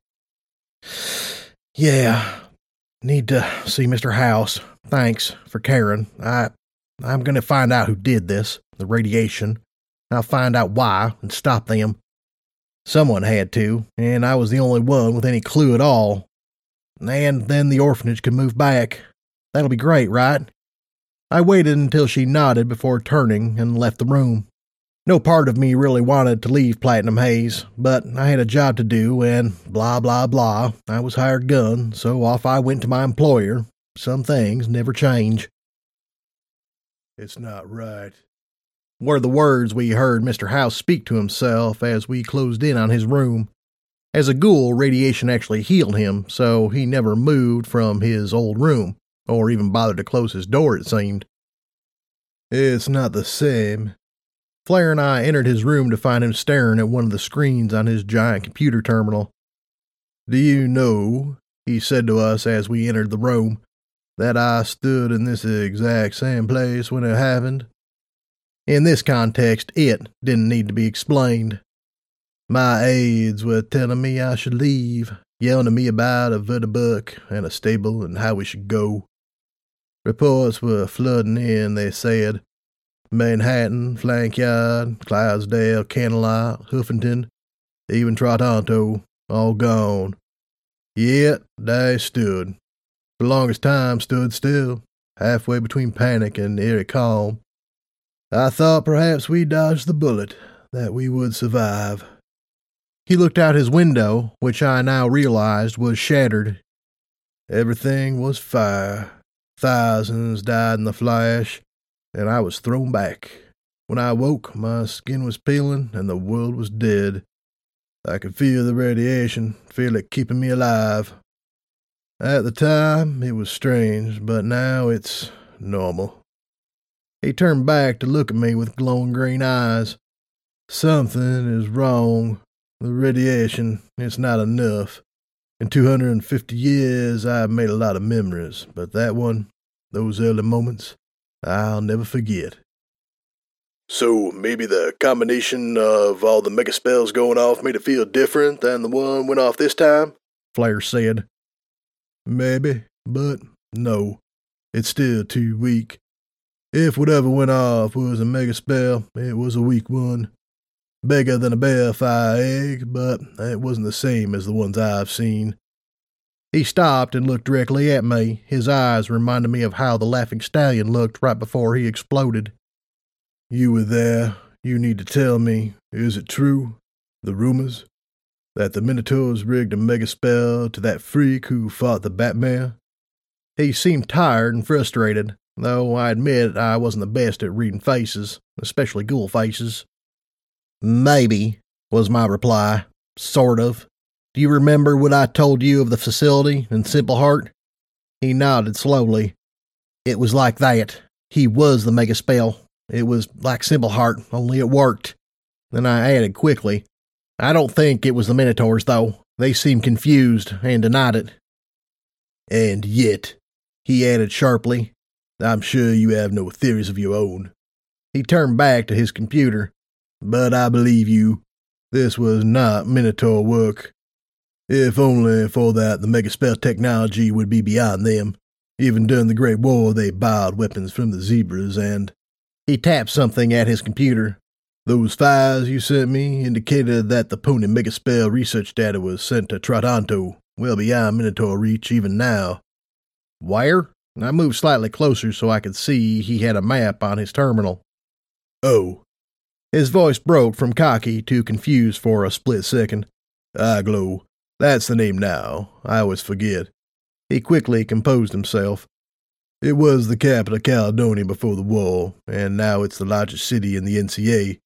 Yeah, need to see Mister House. Thanks for caring. I, I'm going to find out who did this, the radiation. I'll find out why and stop them. Someone had to, and I was the only one with any clue at all. And then the orphanage could move back. That'll be great, right? I waited until she nodded before turning and left the room. No part of me really wanted to leave Platinum Haze, but I had a job to do and blah, blah, blah. I was hired gun, so off I went to my employer. Some things never change. It's not right, were the words we heard Mister House speak to himself as we closed in on his room. As a ghoul, radiation actually healed him, so he never moved from his old room, or even bothered to close his door, it seemed. It's not the same. Flair and I entered his room to find him staring at one of the screens on his giant computer terminal. Do you know, he said to us as we entered the room, that I stood in this exact same place when it happened? In this context, it didn't need to be explained. My aides were telling me I should leave, yelling at me about a vertebook and a stable and how we should go. Reports were flooding in, they said. Manhattan, Flankyard, Clydesdale, Candlelight, Huffington, even Trotonto, all gone. Yet they stood. For the longest time stood still, halfway between panic and eerie calm. I thought perhaps we dodged the bullet, that we would survive. He looked out his window, which I now realized was shattered. Everything was fire. Thousands died in the flash, and I was thrown back. When I woke, my skin was peeling and the world was dead. I could feel the radiation, feel it keeping me alive. At the time, it was strange, but now it's normal. He turned back to look at me with glowing green eyes. Something is wrong. The radiation, it's not enough. In two hundred fifty years, I've made a lot of memories, but that one, those early moments, I'll never forget. So maybe the combination of all the mega spells going off made it feel different than the one went off this time? Flair said. Maybe, but no, it's still too weak. If whatever went off was a mega spell, it was a weak one. Bigger than a balefire egg, but it wasn't the same as the ones I've seen. He stopped and looked directly at me. His eyes reminded me of how the Laughing Stallion looked right before he exploded. You were there. You need to tell me, is it true, the rumors, that the Minotaurs rigged a mega spell to that freak who fought the Batman? He seemed tired and frustrated, though I admit I wasn't the best at reading faces, especially ghoul faces. Maybe, was my reply. Sort of. Do you remember what I told you of the facility in Simple Heart? He nodded slowly. It was like that. He was the mega spell. It was like Simple Heart, only it worked. Then I added quickly, I don't think it was the Minotaurs, though. They seemed confused and denied it. And yet, he added sharply, I'm sure you have no theories of your own. He turned back to his computer. But I believe you. This was not Minotaur work. If only for that the megaspell technology would be beyond them. Even during the Great War, they borrowed weapons from the zebras and... He tapped something at his computer. Those files you sent me indicated that the Pony megaspell research data was sent to Trotanto, well beyond Minotaur reach even now. Where? I moved slightly closer so I could see he had a map on his terminal. Oh. His voice broke from cocky to confused for a split second. Iglo. That's the name now. I always forget. He quickly composed himself. It was the capital of Caledonia before the war, and now it's the largest city in the N C A.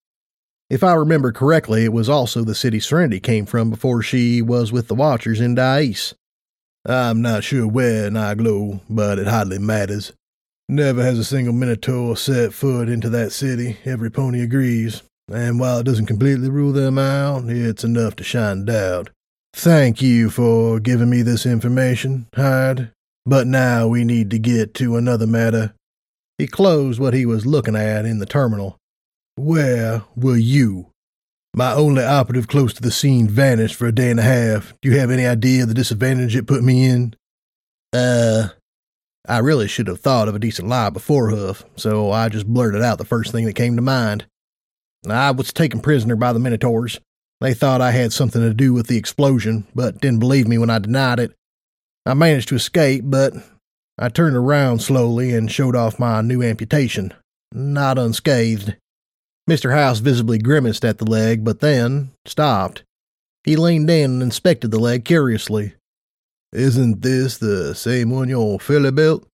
If I remember correctly, it was also the city Serenity came from before she was with the Watchers in Dais. I'm not sure where in Iglo, but it hardly matters. Never has a single Minotaur set foot into that city, every pony agrees, and while it doesn't completely rule them out, it's enough to shine doubt. Thank you for giving me this information, Hyde, but now we need to get to another matter. He closed what he was looking at in the terminal. Where were you? My only operative close to the scene vanished for a day and a half. Do you have any idea of the disadvantage it put me in? Uh... I really should have thought of a decent lie before Huff, so I just blurted out the first thing that came to mind. I was taken prisoner by the Minotaurs. They thought I had something to do with the explosion, but didn't believe me when I denied it. I managed to escape, but I turned around slowly and showed off my new amputation. Not unscathed. Mister House visibly grimaced at the leg, but then stopped. He leaned in and inspected the leg curiously. Isn't this the same one your filly built?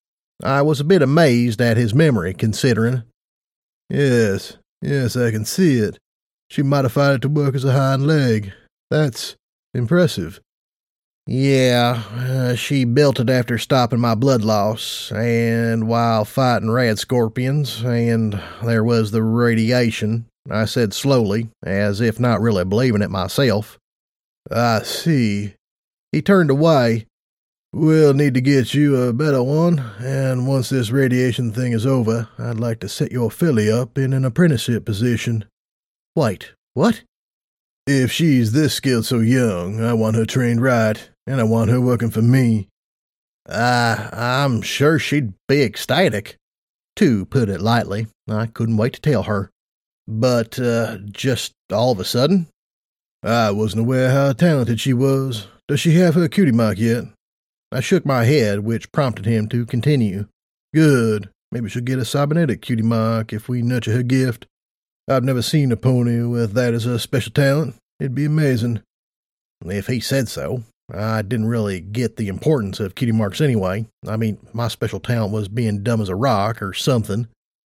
I was a bit amazed at his memory, considering. Yes, yes, I can see it. She modified it to work as a hind leg. That's impressive. Yeah, uh, she built it after stopping my blood loss, and while fighting rad scorpions, and there was the radiation, I said slowly, as if not really believing it myself. I see. He turned away. We'll need to get you a better one, and once this radiation thing is over, I'd like to set your filly up in an apprenticeship position. Wait, what? If she's this skilled so young, I want her trained right, and I want her working for me. Uh, I'm sure she'd be ecstatic. To put it lightly, I couldn't wait to tell her. But, uh, just all of a sudden? I wasn't aware how talented she was. Does she have her cutie mark yet? I shook my head, which prompted him to continue. Good. Maybe she'll get a cybernetic, Cutie Mark, if we nurture her gift. I've never seen a pony with that as a special talent. It'd be amazing. If he said so. I didn't really get the importance of Cutie Marks anyway. I mean, my special talent was being dumb as a rock or something.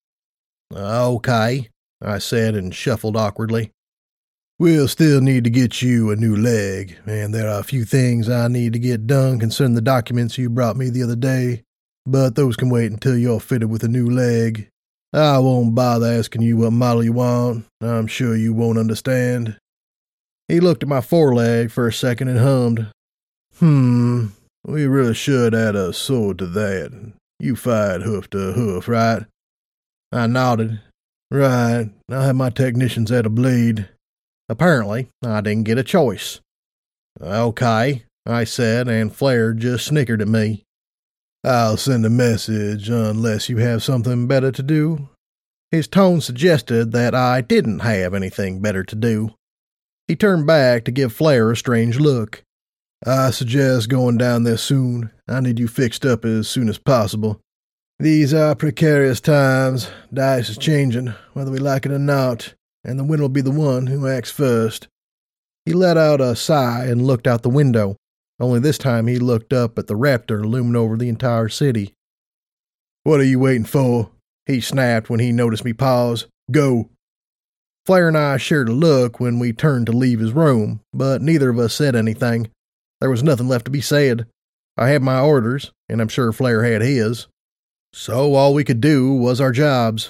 Okay, I said and shuffled awkwardly. We'll still need to get you a new leg, and there are a few things I need to get done concerning the documents you brought me the other day, but those can wait until you're fitted with a new leg. I won't bother asking you what model you want. I'm sure you won't understand. He looked at my foreleg for a second and hummed. Hmm, we really should add a sword to that. You fired hoof to hoof, right? I nodded. Right, I'll have my technicians add a blade. Apparently, I didn't get a choice. Okay, I said, and Flair just snickered at me. I'll send a message unless you have something better to do. His tone suggested that I didn't have anything better to do. He turned back to give Flair a strange look. I suggest going down there soon. I need you fixed up as soon as possible. These are precarious times. Dice is changing, whether we like it or not, and the winner will be the one who acts first. He let out a sigh and looked out the window, only this time he looked up at the raptor looming over the entire city. What are you waiting for? He snapped when he noticed me pause. Go. Flair and I shared a look when we turned to leave his room, but neither of us said anything. There was nothing left to be said. I had my orders, and I'm sure Flair had his. So all we could do was our jobs.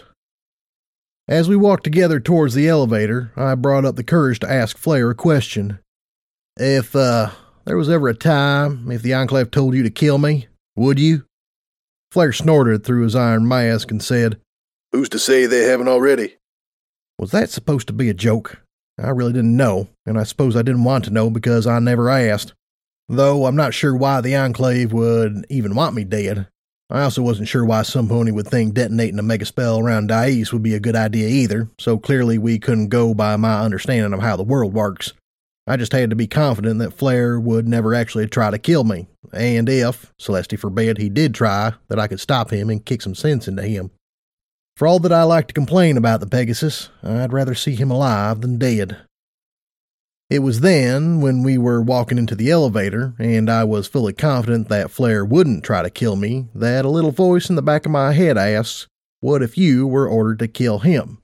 As we walked together towards the elevator, I brought up the courage to ask Flair a question. If, uh, there was ever a time, if the Enclave told you to kill me, would you? Flair snorted through his iron mask and said, Who's to say they haven't already? Was that supposed to be a joke? I really didn't know, and I suppose I didn't want to know because I never asked. Though I'm not sure why the Enclave would even want me dead. I also wasn't sure why some pony would think detonating a mega spell around Dais would be a good idea either, so clearly we couldn't go by my understanding of how the world works. I just had to be confident that Flair would never actually try to kill me, and if, Celeste forbid, he did try, that I could stop him and kick some sense into him. For all that I like to complain about the Pegasus, I'd rather see him alive than dead. It was then, when we were walking into the elevator, and I was fully confident that Flair wouldn't try to kill me, that a little voice in the back of my head asks, what if you were ordered to kill him?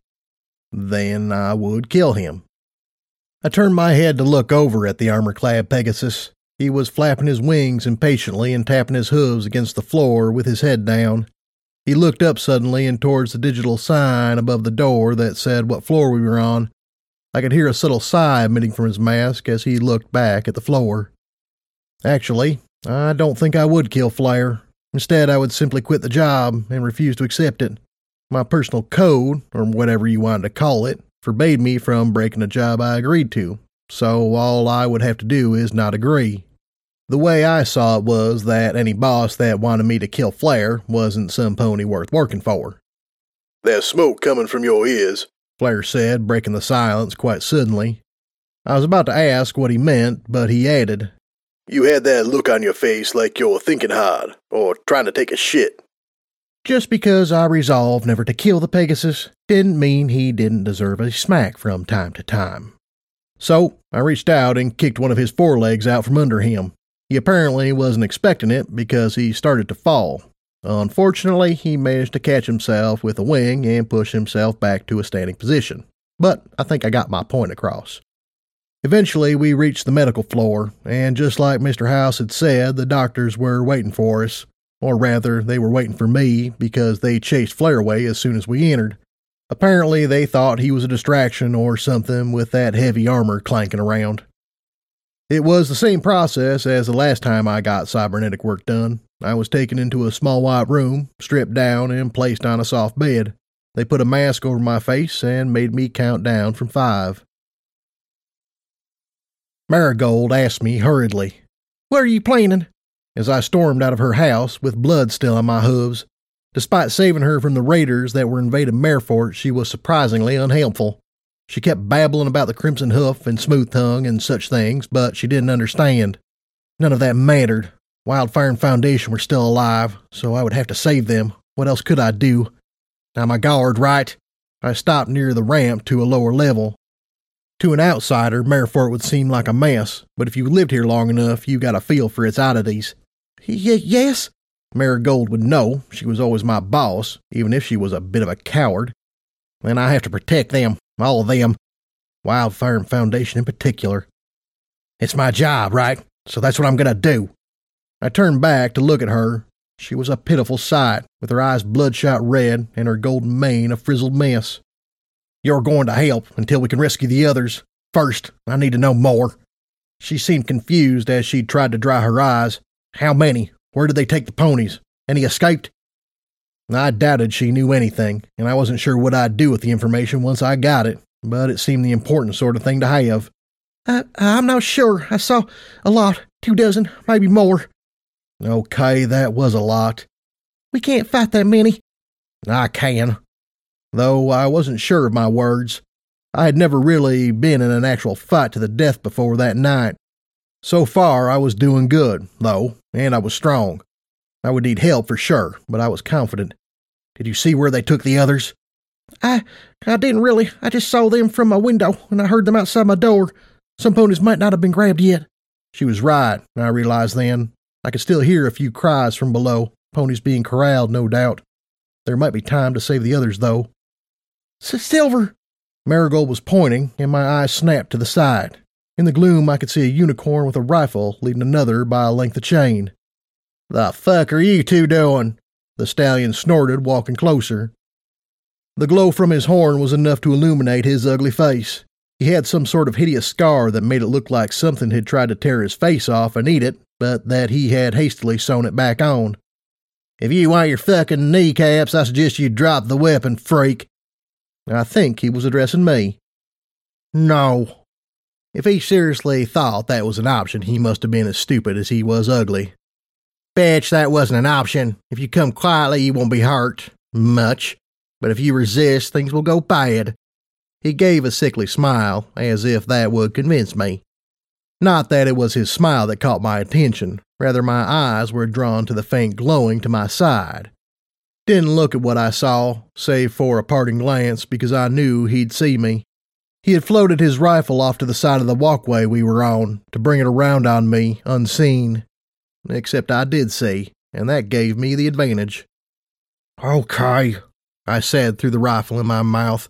Then I would kill him. I turned my head to look over at the armor-clad Pegasus. He was flapping his wings impatiently and tapping his hooves against the floor with his head down. He looked up suddenly and towards the digital sign above the door that said what floor we were on. I could hear a subtle sigh emitting from his mask as he looked back at the floor. Actually, I don't think I would kill Flair. Instead, I would simply quit the job and refuse to accept it. My personal code, or whatever you wanted to call it, forbade me from breaking a job I agreed to, so all I would have to do is not agree. The way I saw it was that any boss that wanted me to kill Flair wasn't some pony worth working for. There's smoke coming from your ears, Flair said, breaking the silence quite suddenly. I was about to ask what he meant, but he added, You had that look on your face like you're thinking hard, or trying to take a shit. Just because I resolved never to kill the Pegasus didn't mean he didn't deserve a smack from time to time. So I reached out and kicked one of his forelegs out from under him. He apparently wasn't expecting it because he started to fall. Unfortunately, he managed to catch himself with a wing and push himself back to a standing position. But I think I got my point across. Eventually, we reached the medical floor, and just like Mister House had said, the doctors were waiting for us. Or rather, they were waiting for me because they chased Flair away as soon as we entered. Apparently, they thought he was a distraction or something with that heavy armor clanking around. It was the same process as the last time I got cybernetic work done. I was taken into a small white room, stripped down, and placed on a soft bed. They put a mask over my face and made me count down from five. Marigold asked me hurriedly, "What are you planning?" as I stormed out of her house with blood still on my hooves. Despite saving her from the raiders that were invading Marefort, she was surprisingly unhelpful. She kept babbling about the Crimson Hoof and Smooth Tongue and such things, but she didn't understand. None of that mattered. Wildfire and Foundation were still alive, so I would have to save them. What else could I do? Now my guard, right? I stopped near the ramp to a lower level. To an outsider, Merefort would seem like a mess, but if you lived here long enough, you got a feel for its oddities. Y- yes? Marigold would know. She was always my boss, even if she was a bit of a coward. And I have to protect them, all of them. Wildfire and Foundation in particular. It's my job, right? So that's what I'm gonna do. I turned back to look at her. She was a pitiful sight, with her eyes bloodshot red and her golden mane a frizzled mess. You're going to help until we can rescue the others. First, I need to know more. She seemed confused as she tried to dry her eyes. How many? Where did they take the ponies? Any escaped? I doubted she knew anything, and I wasn't sure what I'd do with the information once I got it, but it seemed the important sort of thing to have. I, I'm not sure. I saw a lot. Two dozen, maybe more. Okay, that was a lot. We can't fight that many. I can. Though I wasn't sure of my words. I had never really been in an actual fight to the death before that night. So far, I was doing good, though, and I was strong. I would need help for sure, but I was confident. Did you see where they took the others? I I didn't really. I just saw them from my window, and I heard them outside my door. Some ponies might not have been grabbed yet. She was right, I realized then. I could still hear a few cries from below, ponies being corralled, no doubt. There might be time to save the others, though. Silver! Marigold was pointing, and my eyes snapped to the side. In the gloom, I could see a unicorn with a rifle leading another by a length of chain. The fuck are you two doing? The stallion snorted, walking closer. The glow from his horn was enough to illuminate his ugly face. He had some sort of hideous scar that made it look like something had tried to tear his face off and eat it, but that he had hastily sewn it back on. If you want your fucking kneecaps, I suggest you drop the weapon, freak. I think he was addressing me. No. If he seriously thought that was an option, he must have been as stupid as he was ugly. Bitch, that wasn't an option. If you come quietly, you won't be hurt. Much. But if you resist, things will go bad. He gave a sickly smile, as if that would convince me. Not that it was his smile that caught my attention. Rather, my eyes were drawn to the faint glowing to my side. Didn't look at what I saw, save for a parting glance, because I knew he'd see me. He had floated his rifle off to the side of the walkway we were on, to bring it around on me, unseen. Except I did see, and that gave me the advantage. Okay, I said through the rifle in my mouth.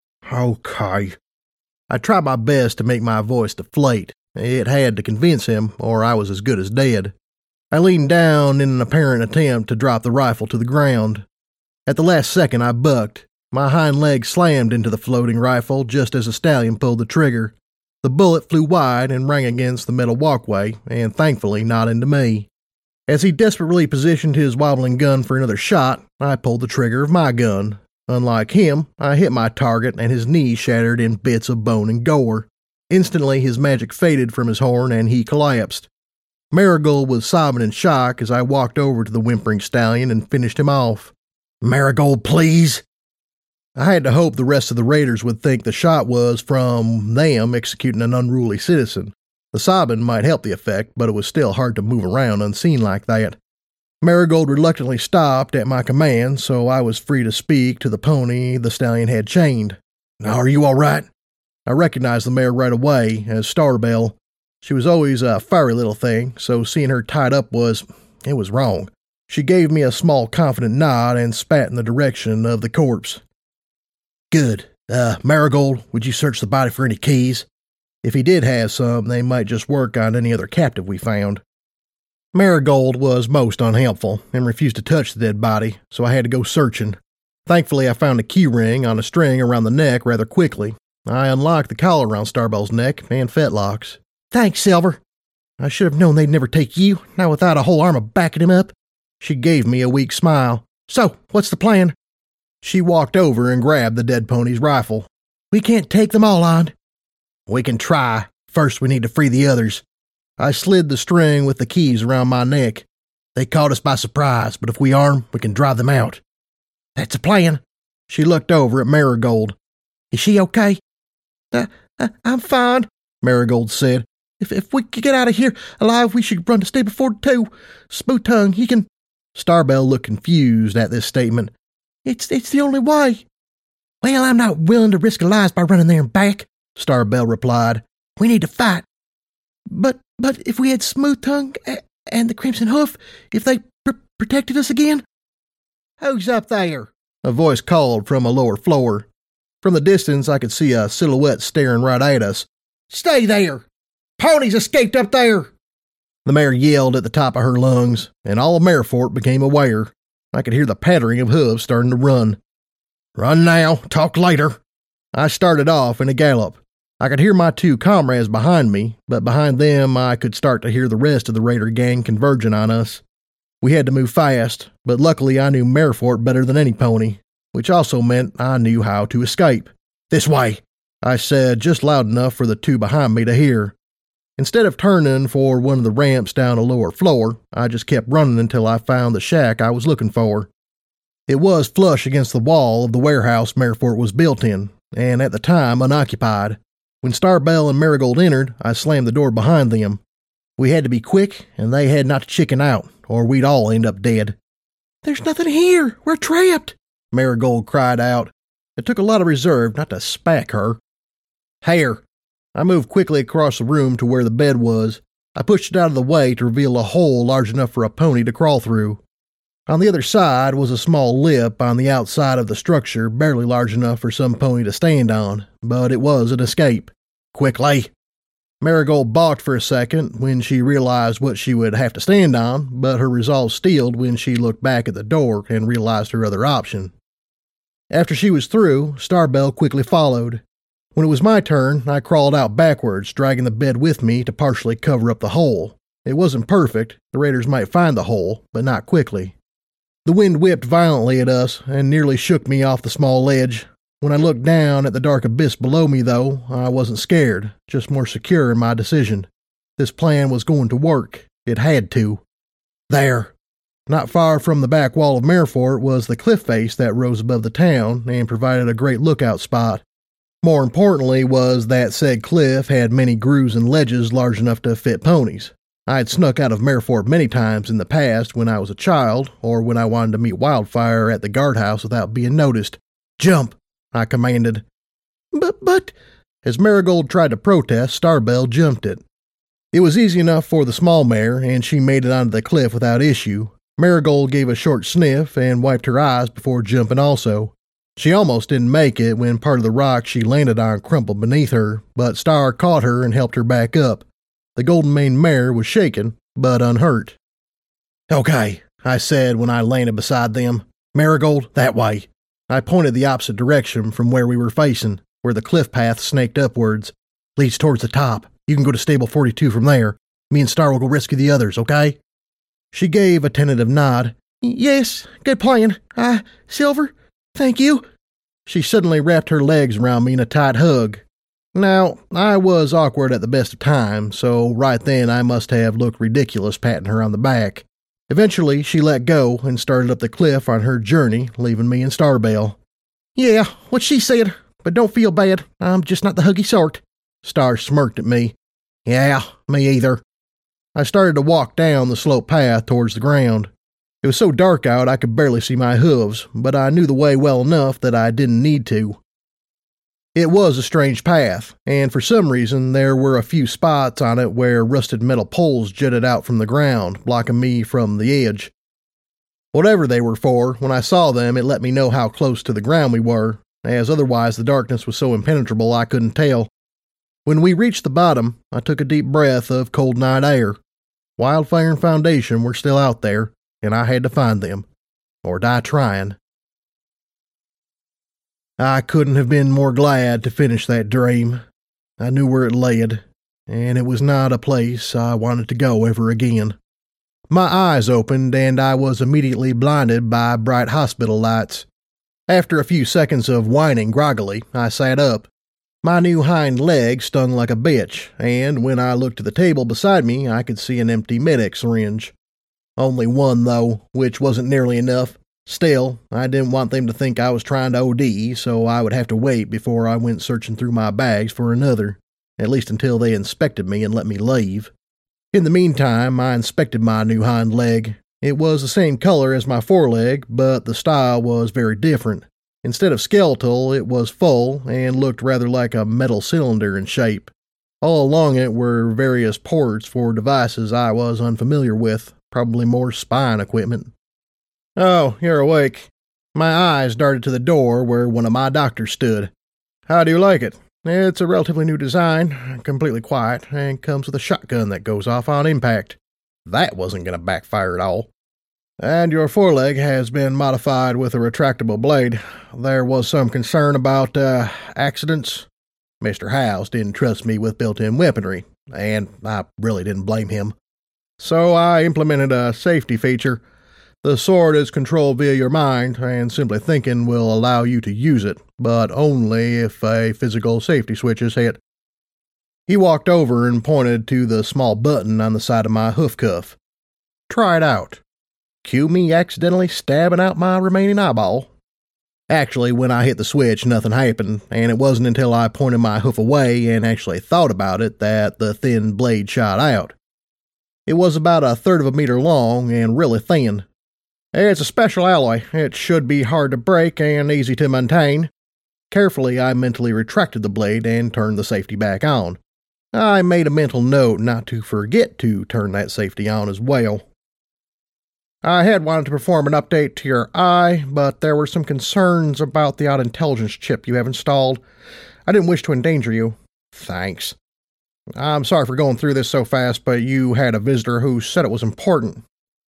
Okay. I tried my best to make my voice deflate. It had to convince him, or I was as good as dead. I leaned down in an apparent attempt to drop the rifle to the ground. At the last second, I bucked. My hind leg slammed into the floating rifle just as the stallion pulled the trigger. The bullet flew wide and rang against the metal walkway, and thankfully not into me. As he desperately positioned his wobbling gun for another shot, I pulled the trigger of my gun. Unlike him, I hit my target and his knee shattered in bits of bone and gore. Instantly, his magic faded from his horn and he collapsed. Marigold was sobbing in shock as I walked over to the whimpering stallion and finished him off. Marigold, please! I had to hope the rest of the raiders would think the shot was from them executing an unruly citizen. The sobbing might help the effect, but it was still hard to move around unseen like that. Marigold reluctantly stopped at my command, so I was free to speak to the pony the stallion had chained. Are you all right? I recognized the mare right away as Starbell. She was always a fiery little thing, so seeing her tied up was, it was wrong. She gave me a small confident nod and spat in the direction of the corpse. Good. Uh, Marigold, would you search the body for any keys? If he did have some, they might just work on any other captive we found. Marigold was most unhelpful and refused to touch the dead body, so I had to go searching. Thankfully, I found a key ring on a string around the neck rather quickly. I unlocked the collar around Starbell's neck and fetlocks. Thanks, Silver. I should have known they'd never take you, not without a whole arm of backing him up. She gave me a weak smile. So, what's the plan? She walked over and grabbed the dead pony's rifle. We can't take them all on. We can try. First, we need to free the others. I slid the string with the keys around my neck. They caught us by surprise, but if we arm, we can drive them out. That's a plan. She looked over at Marigold. Is she okay? Uh, uh, I'm fine, Marigold said. If if we could get out of here alive, we should run to Stable forty-two. Smooth Tongue, he can... Starbell looked confused at this statement. It's it's the only way. Well, I'm not willing to risk our lives by running there and back, Starbell replied. We need to fight. But but if we had Smooth Tongue and the Crimson Hoof, if they pr- protected us again? Who's up there? A voice called from a lower floor. From the distance, I could see a silhouette staring right at us. Stay there! Ponies escaped up there! The mare yelled at the top of her lungs, and all of Merefort became aware. I could hear the pattering of hooves starting to run. Run now, talk later. I started off in a gallop. I could hear my two comrades behind me, but behind them I could start to hear the rest of the raider gang converging on us. We had to move fast, but luckily I knew Merefort better than any pony, which also meant I knew how to escape. This way, I said just loud enough for the two behind me to hear. Instead of turning for one of the ramps down a lower floor, I just kept running until I found the shack I was looking for. It was flush against the wall of the warehouse Merefort was built in, and at the time unoccupied. When Starbell and Marigold entered, I slammed the door behind them. We had to be quick, and they had not to chicken out, or we'd all end up dead. There's nothing here! We're trapped! Marigold cried out. It took a lot of reserve not to spack her. Here! I moved quickly across the room to where the bed was. I pushed it out of the way to reveal a hole large enough for a pony to crawl through. On the other side was a small lip on the outside of the structure, barely large enough for some pony to stand on, but it was an escape. Quickly! Marigold balked for a second when she realized what she would have to stand on, but her resolve steeled when she looked back at the door and realized her other option. After she was through, Starbell quickly followed. When it was my turn, I crawled out backwards, dragging the bed with me to partially cover up the hole. It wasn't perfect. The raiders might find the hole, but not quickly. The wind whipped violently at us and nearly shook me off the small ledge. When I looked down at the dark abyss below me, though, I wasn't scared, just more secure in my decision. This plan was going to work. It had to. There. Not far from the back wall of Merefort was the cliff face that rose above the town and provided a great lookout spot. More importantly was that said cliff had many grooves and ledges large enough to fit ponies. I had snuck out of Merefort many times in the past when I was a child, or when I wanted to meet Wildfire at the guardhouse without being noticed. Jump! I commanded. But, but... As Marigold tried to protest, Starbell jumped it. It was easy enough for the small mare, and she made it onto the cliff without issue. Marigold gave a short sniff and wiped her eyes before jumping also. She almost didn't make it when part of the rock she landed on crumpled beneath her, but Star caught her and helped her back up. The golden-maned mare was shaken, but unhurt. Okay, I said when I landed beside them. Marigold, that way. I pointed the opposite direction from where we were facing, where the cliff path snaked upwards. Leads towards the top. You can go to Stable forty-two from there. Me and Star will go rescue the others, okay? She gave a tentative nod. Yes, good plan. Uh, Silver, thank you. She suddenly wrapped her legs around me in a tight hug. Now, I was awkward at the best of times, so right then I must have looked ridiculous patting her on the back. Eventually, she let go and started up the cliff on her journey, leaving me and Starbell. Yeah, what she said, but don't feel bad. I'm just not the huggy sort. Star smirked at me. Yeah, me either. I started to walk down the slope path towards the ground. It was so dark out I could barely see my hooves, but I knew the way well enough that I didn't need to. It was a strange path, and for some reason there were a few spots on it where rusted metal poles jutted out from the ground, blocking me from the edge. Whatever they were for, when I saw them it let me know how close to the ground we were, as otherwise the darkness was so impenetrable I couldn't tell. When we reached the bottom, I took a deep breath of cold night air. Wildfire and Foundation were still out there, and I had to find them, or die trying. I couldn't have been more glad to finish that dream. I knew where it led, and it was not a place I wanted to go ever again. My eyes opened, and I was immediately blinded by bright hospital lights. After a few seconds of whining groggily, I sat up. My new hind leg stung like a bitch, and when I looked at the table beside me, I could see an empty medic syringe. Only one, though, which wasn't nearly enough. Still, I didn't want them to think I was trying to O D, so I would have to wait before I went searching through my bags for another. at least until they inspected me and let me leave. In the meantime, I inspected my new hind leg. It was the same color as my foreleg, but the style was very different. Instead of skeletal, it was full and looked rather like a metal cylinder in shape. All along it were various ports for devices I was unfamiliar with, probably more spine equipment. "Oh, you're awake." My eyes darted to the door where one of my doctors stood. "How do you like it?" "It's a relatively new design, completely quiet, and comes with a shotgun that goes off on impact." That wasn't going to backfire at all. "And your foreleg has been modified with a retractable blade. There was some concern about, uh, accidents. Mister House didn't trust me with built-in weaponry, and I really didn't blame him. So I implemented a safety feature. The sword is controlled via your mind, and simply thinking will allow you to use it, but only if a physical safety switch is hit." He walked over and pointed to the small button on the side of my hoof cuff. "Try it out." Cue me accidentally stabbing out my remaining eyeball. Actually, when I hit the switch, nothing happened, and it wasn't until I pointed my hoof away and actually thought about it that the thin blade shot out. It was about a third of a meter long and really thin. "It's a special alloy. It should be hard to break and easy to maintain." Carefully, I mentally retracted the blade and turned the safety back on. I made a mental note not to forget to turn that safety on as well. "I had wanted to perform an update to your eye, but there were some concerns about the odd intelligence chip you have installed. I didn't wish to endanger you." "Thanks." "I'm sorry for going through this so fast, but you had a visitor who said it was important."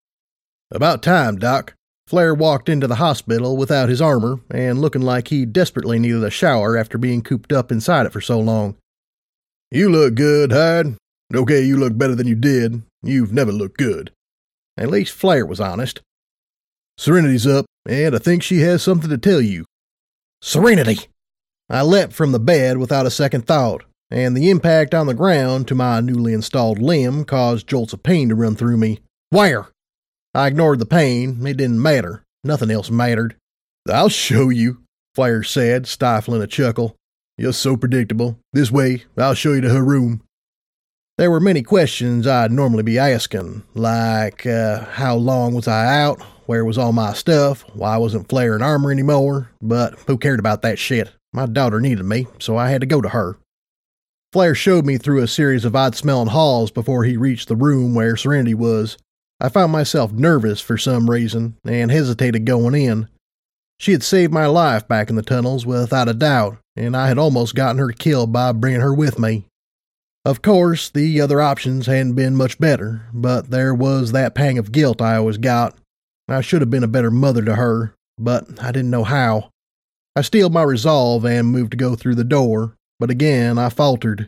"About time, Doc." Flair walked into the hospital without his armor and looking like he desperately needed a shower after being cooped up inside it for so long. "You look good, Hyde. Okay, you look better than you did. You've never looked good." At least Flair was honest. "Serenity's up, and I think she has something to tell you." "Serenity!" I leapt from the bed without a second thought, and the impact on the ground to my newly installed limb caused jolts of pain to run through me. "Where?" I ignored the pain. It didn't matter. Nothing else mattered. "I'll show you," Flair said, stifling a chuckle. "You're so predictable. This way, I'll show you to her room." There were many questions I'd normally be asking, like, uh, how long was I out? Where was all my stuff? Why wasn't Flair in armor anymore? But who cared about that shit? My daughter needed me, so I had to go to her. Flair showed me through a series of odd-smelling halls before he reached the room where Serenity was. I found myself nervous for some reason, and hesitated going in. She had saved my life back in the tunnels without a doubt, and I had almost gotten her killed by bringing her with me. Of course, the other options hadn't been much better, but there was that pang of guilt I always got. I should have been a better mother to her, but I didn't know how. I steeled my resolve and moved to go through the door, but again I faltered.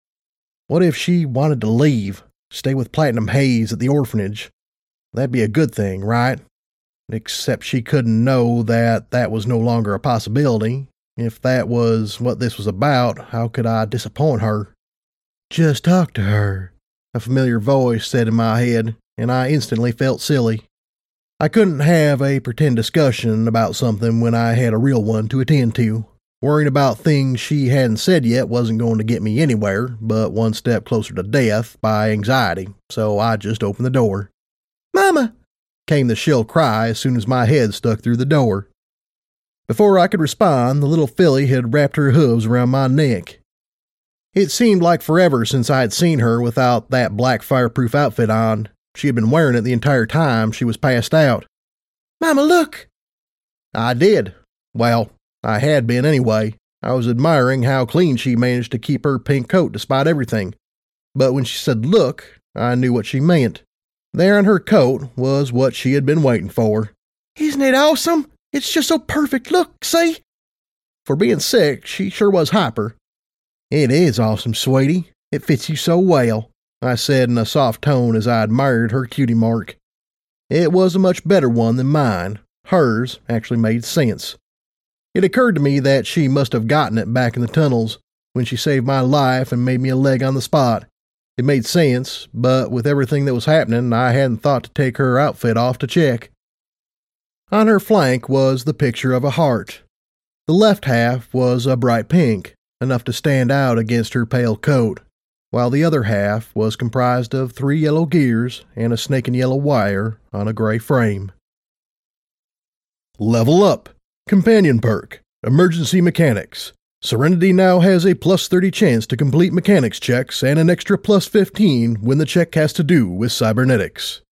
What if she wanted to leave, stay with Platinum Haze at the orphanage? That'd be a good thing, right? Except she couldn't know that that was no longer a possibility. If that was what this was about, how could I disappoint her? "Just talk to her," a familiar voice said in my head, and I instantly felt silly. I couldn't have a pretend discussion about something when I had a real one to attend to. Worrying about things she hadn't said yet wasn't going to get me anywhere, but one step closer to death by anxiety, so I just opened the door. "Mama!" came the shrill cry as soon as my head stuck through the door. Before I could respond, the little filly had wrapped her hooves around my neck. It seemed like forever since I had seen her without that black fireproof outfit on. She had been wearing it the entire time she was passed out. "Mama, look!" I did. Well, I had been anyway. I was admiring how clean she managed to keep her pink coat despite everything. But when she said look, I knew what she meant. There in her coat was what she had been waiting for. "Isn't it awesome? It's just so perfect. Look, see?" For being sick, she sure was hyper. "It is awesome, sweetie. It fits you so well," I said in a soft tone as I admired her cutie mark. It was a much better one than mine. Hers actually made sense. It occurred to me that she must have gotten it back in the tunnels when she saved my life and made me a leg on the spot. It made sense, but with everything that was happening, I hadn't thought to take her outfit off to check. On her flank was the picture of a heart. The left half was a bright pink, enough to stand out against her pale coat, while the other half was comprised of three yellow gears and a snake and yellow wire on a gray frame. Level up. Companion perk. Emergency mechanics. Serenity now has a plus thirty chance to complete mechanics checks and an extra plus fifteen when the check has to do with cybernetics.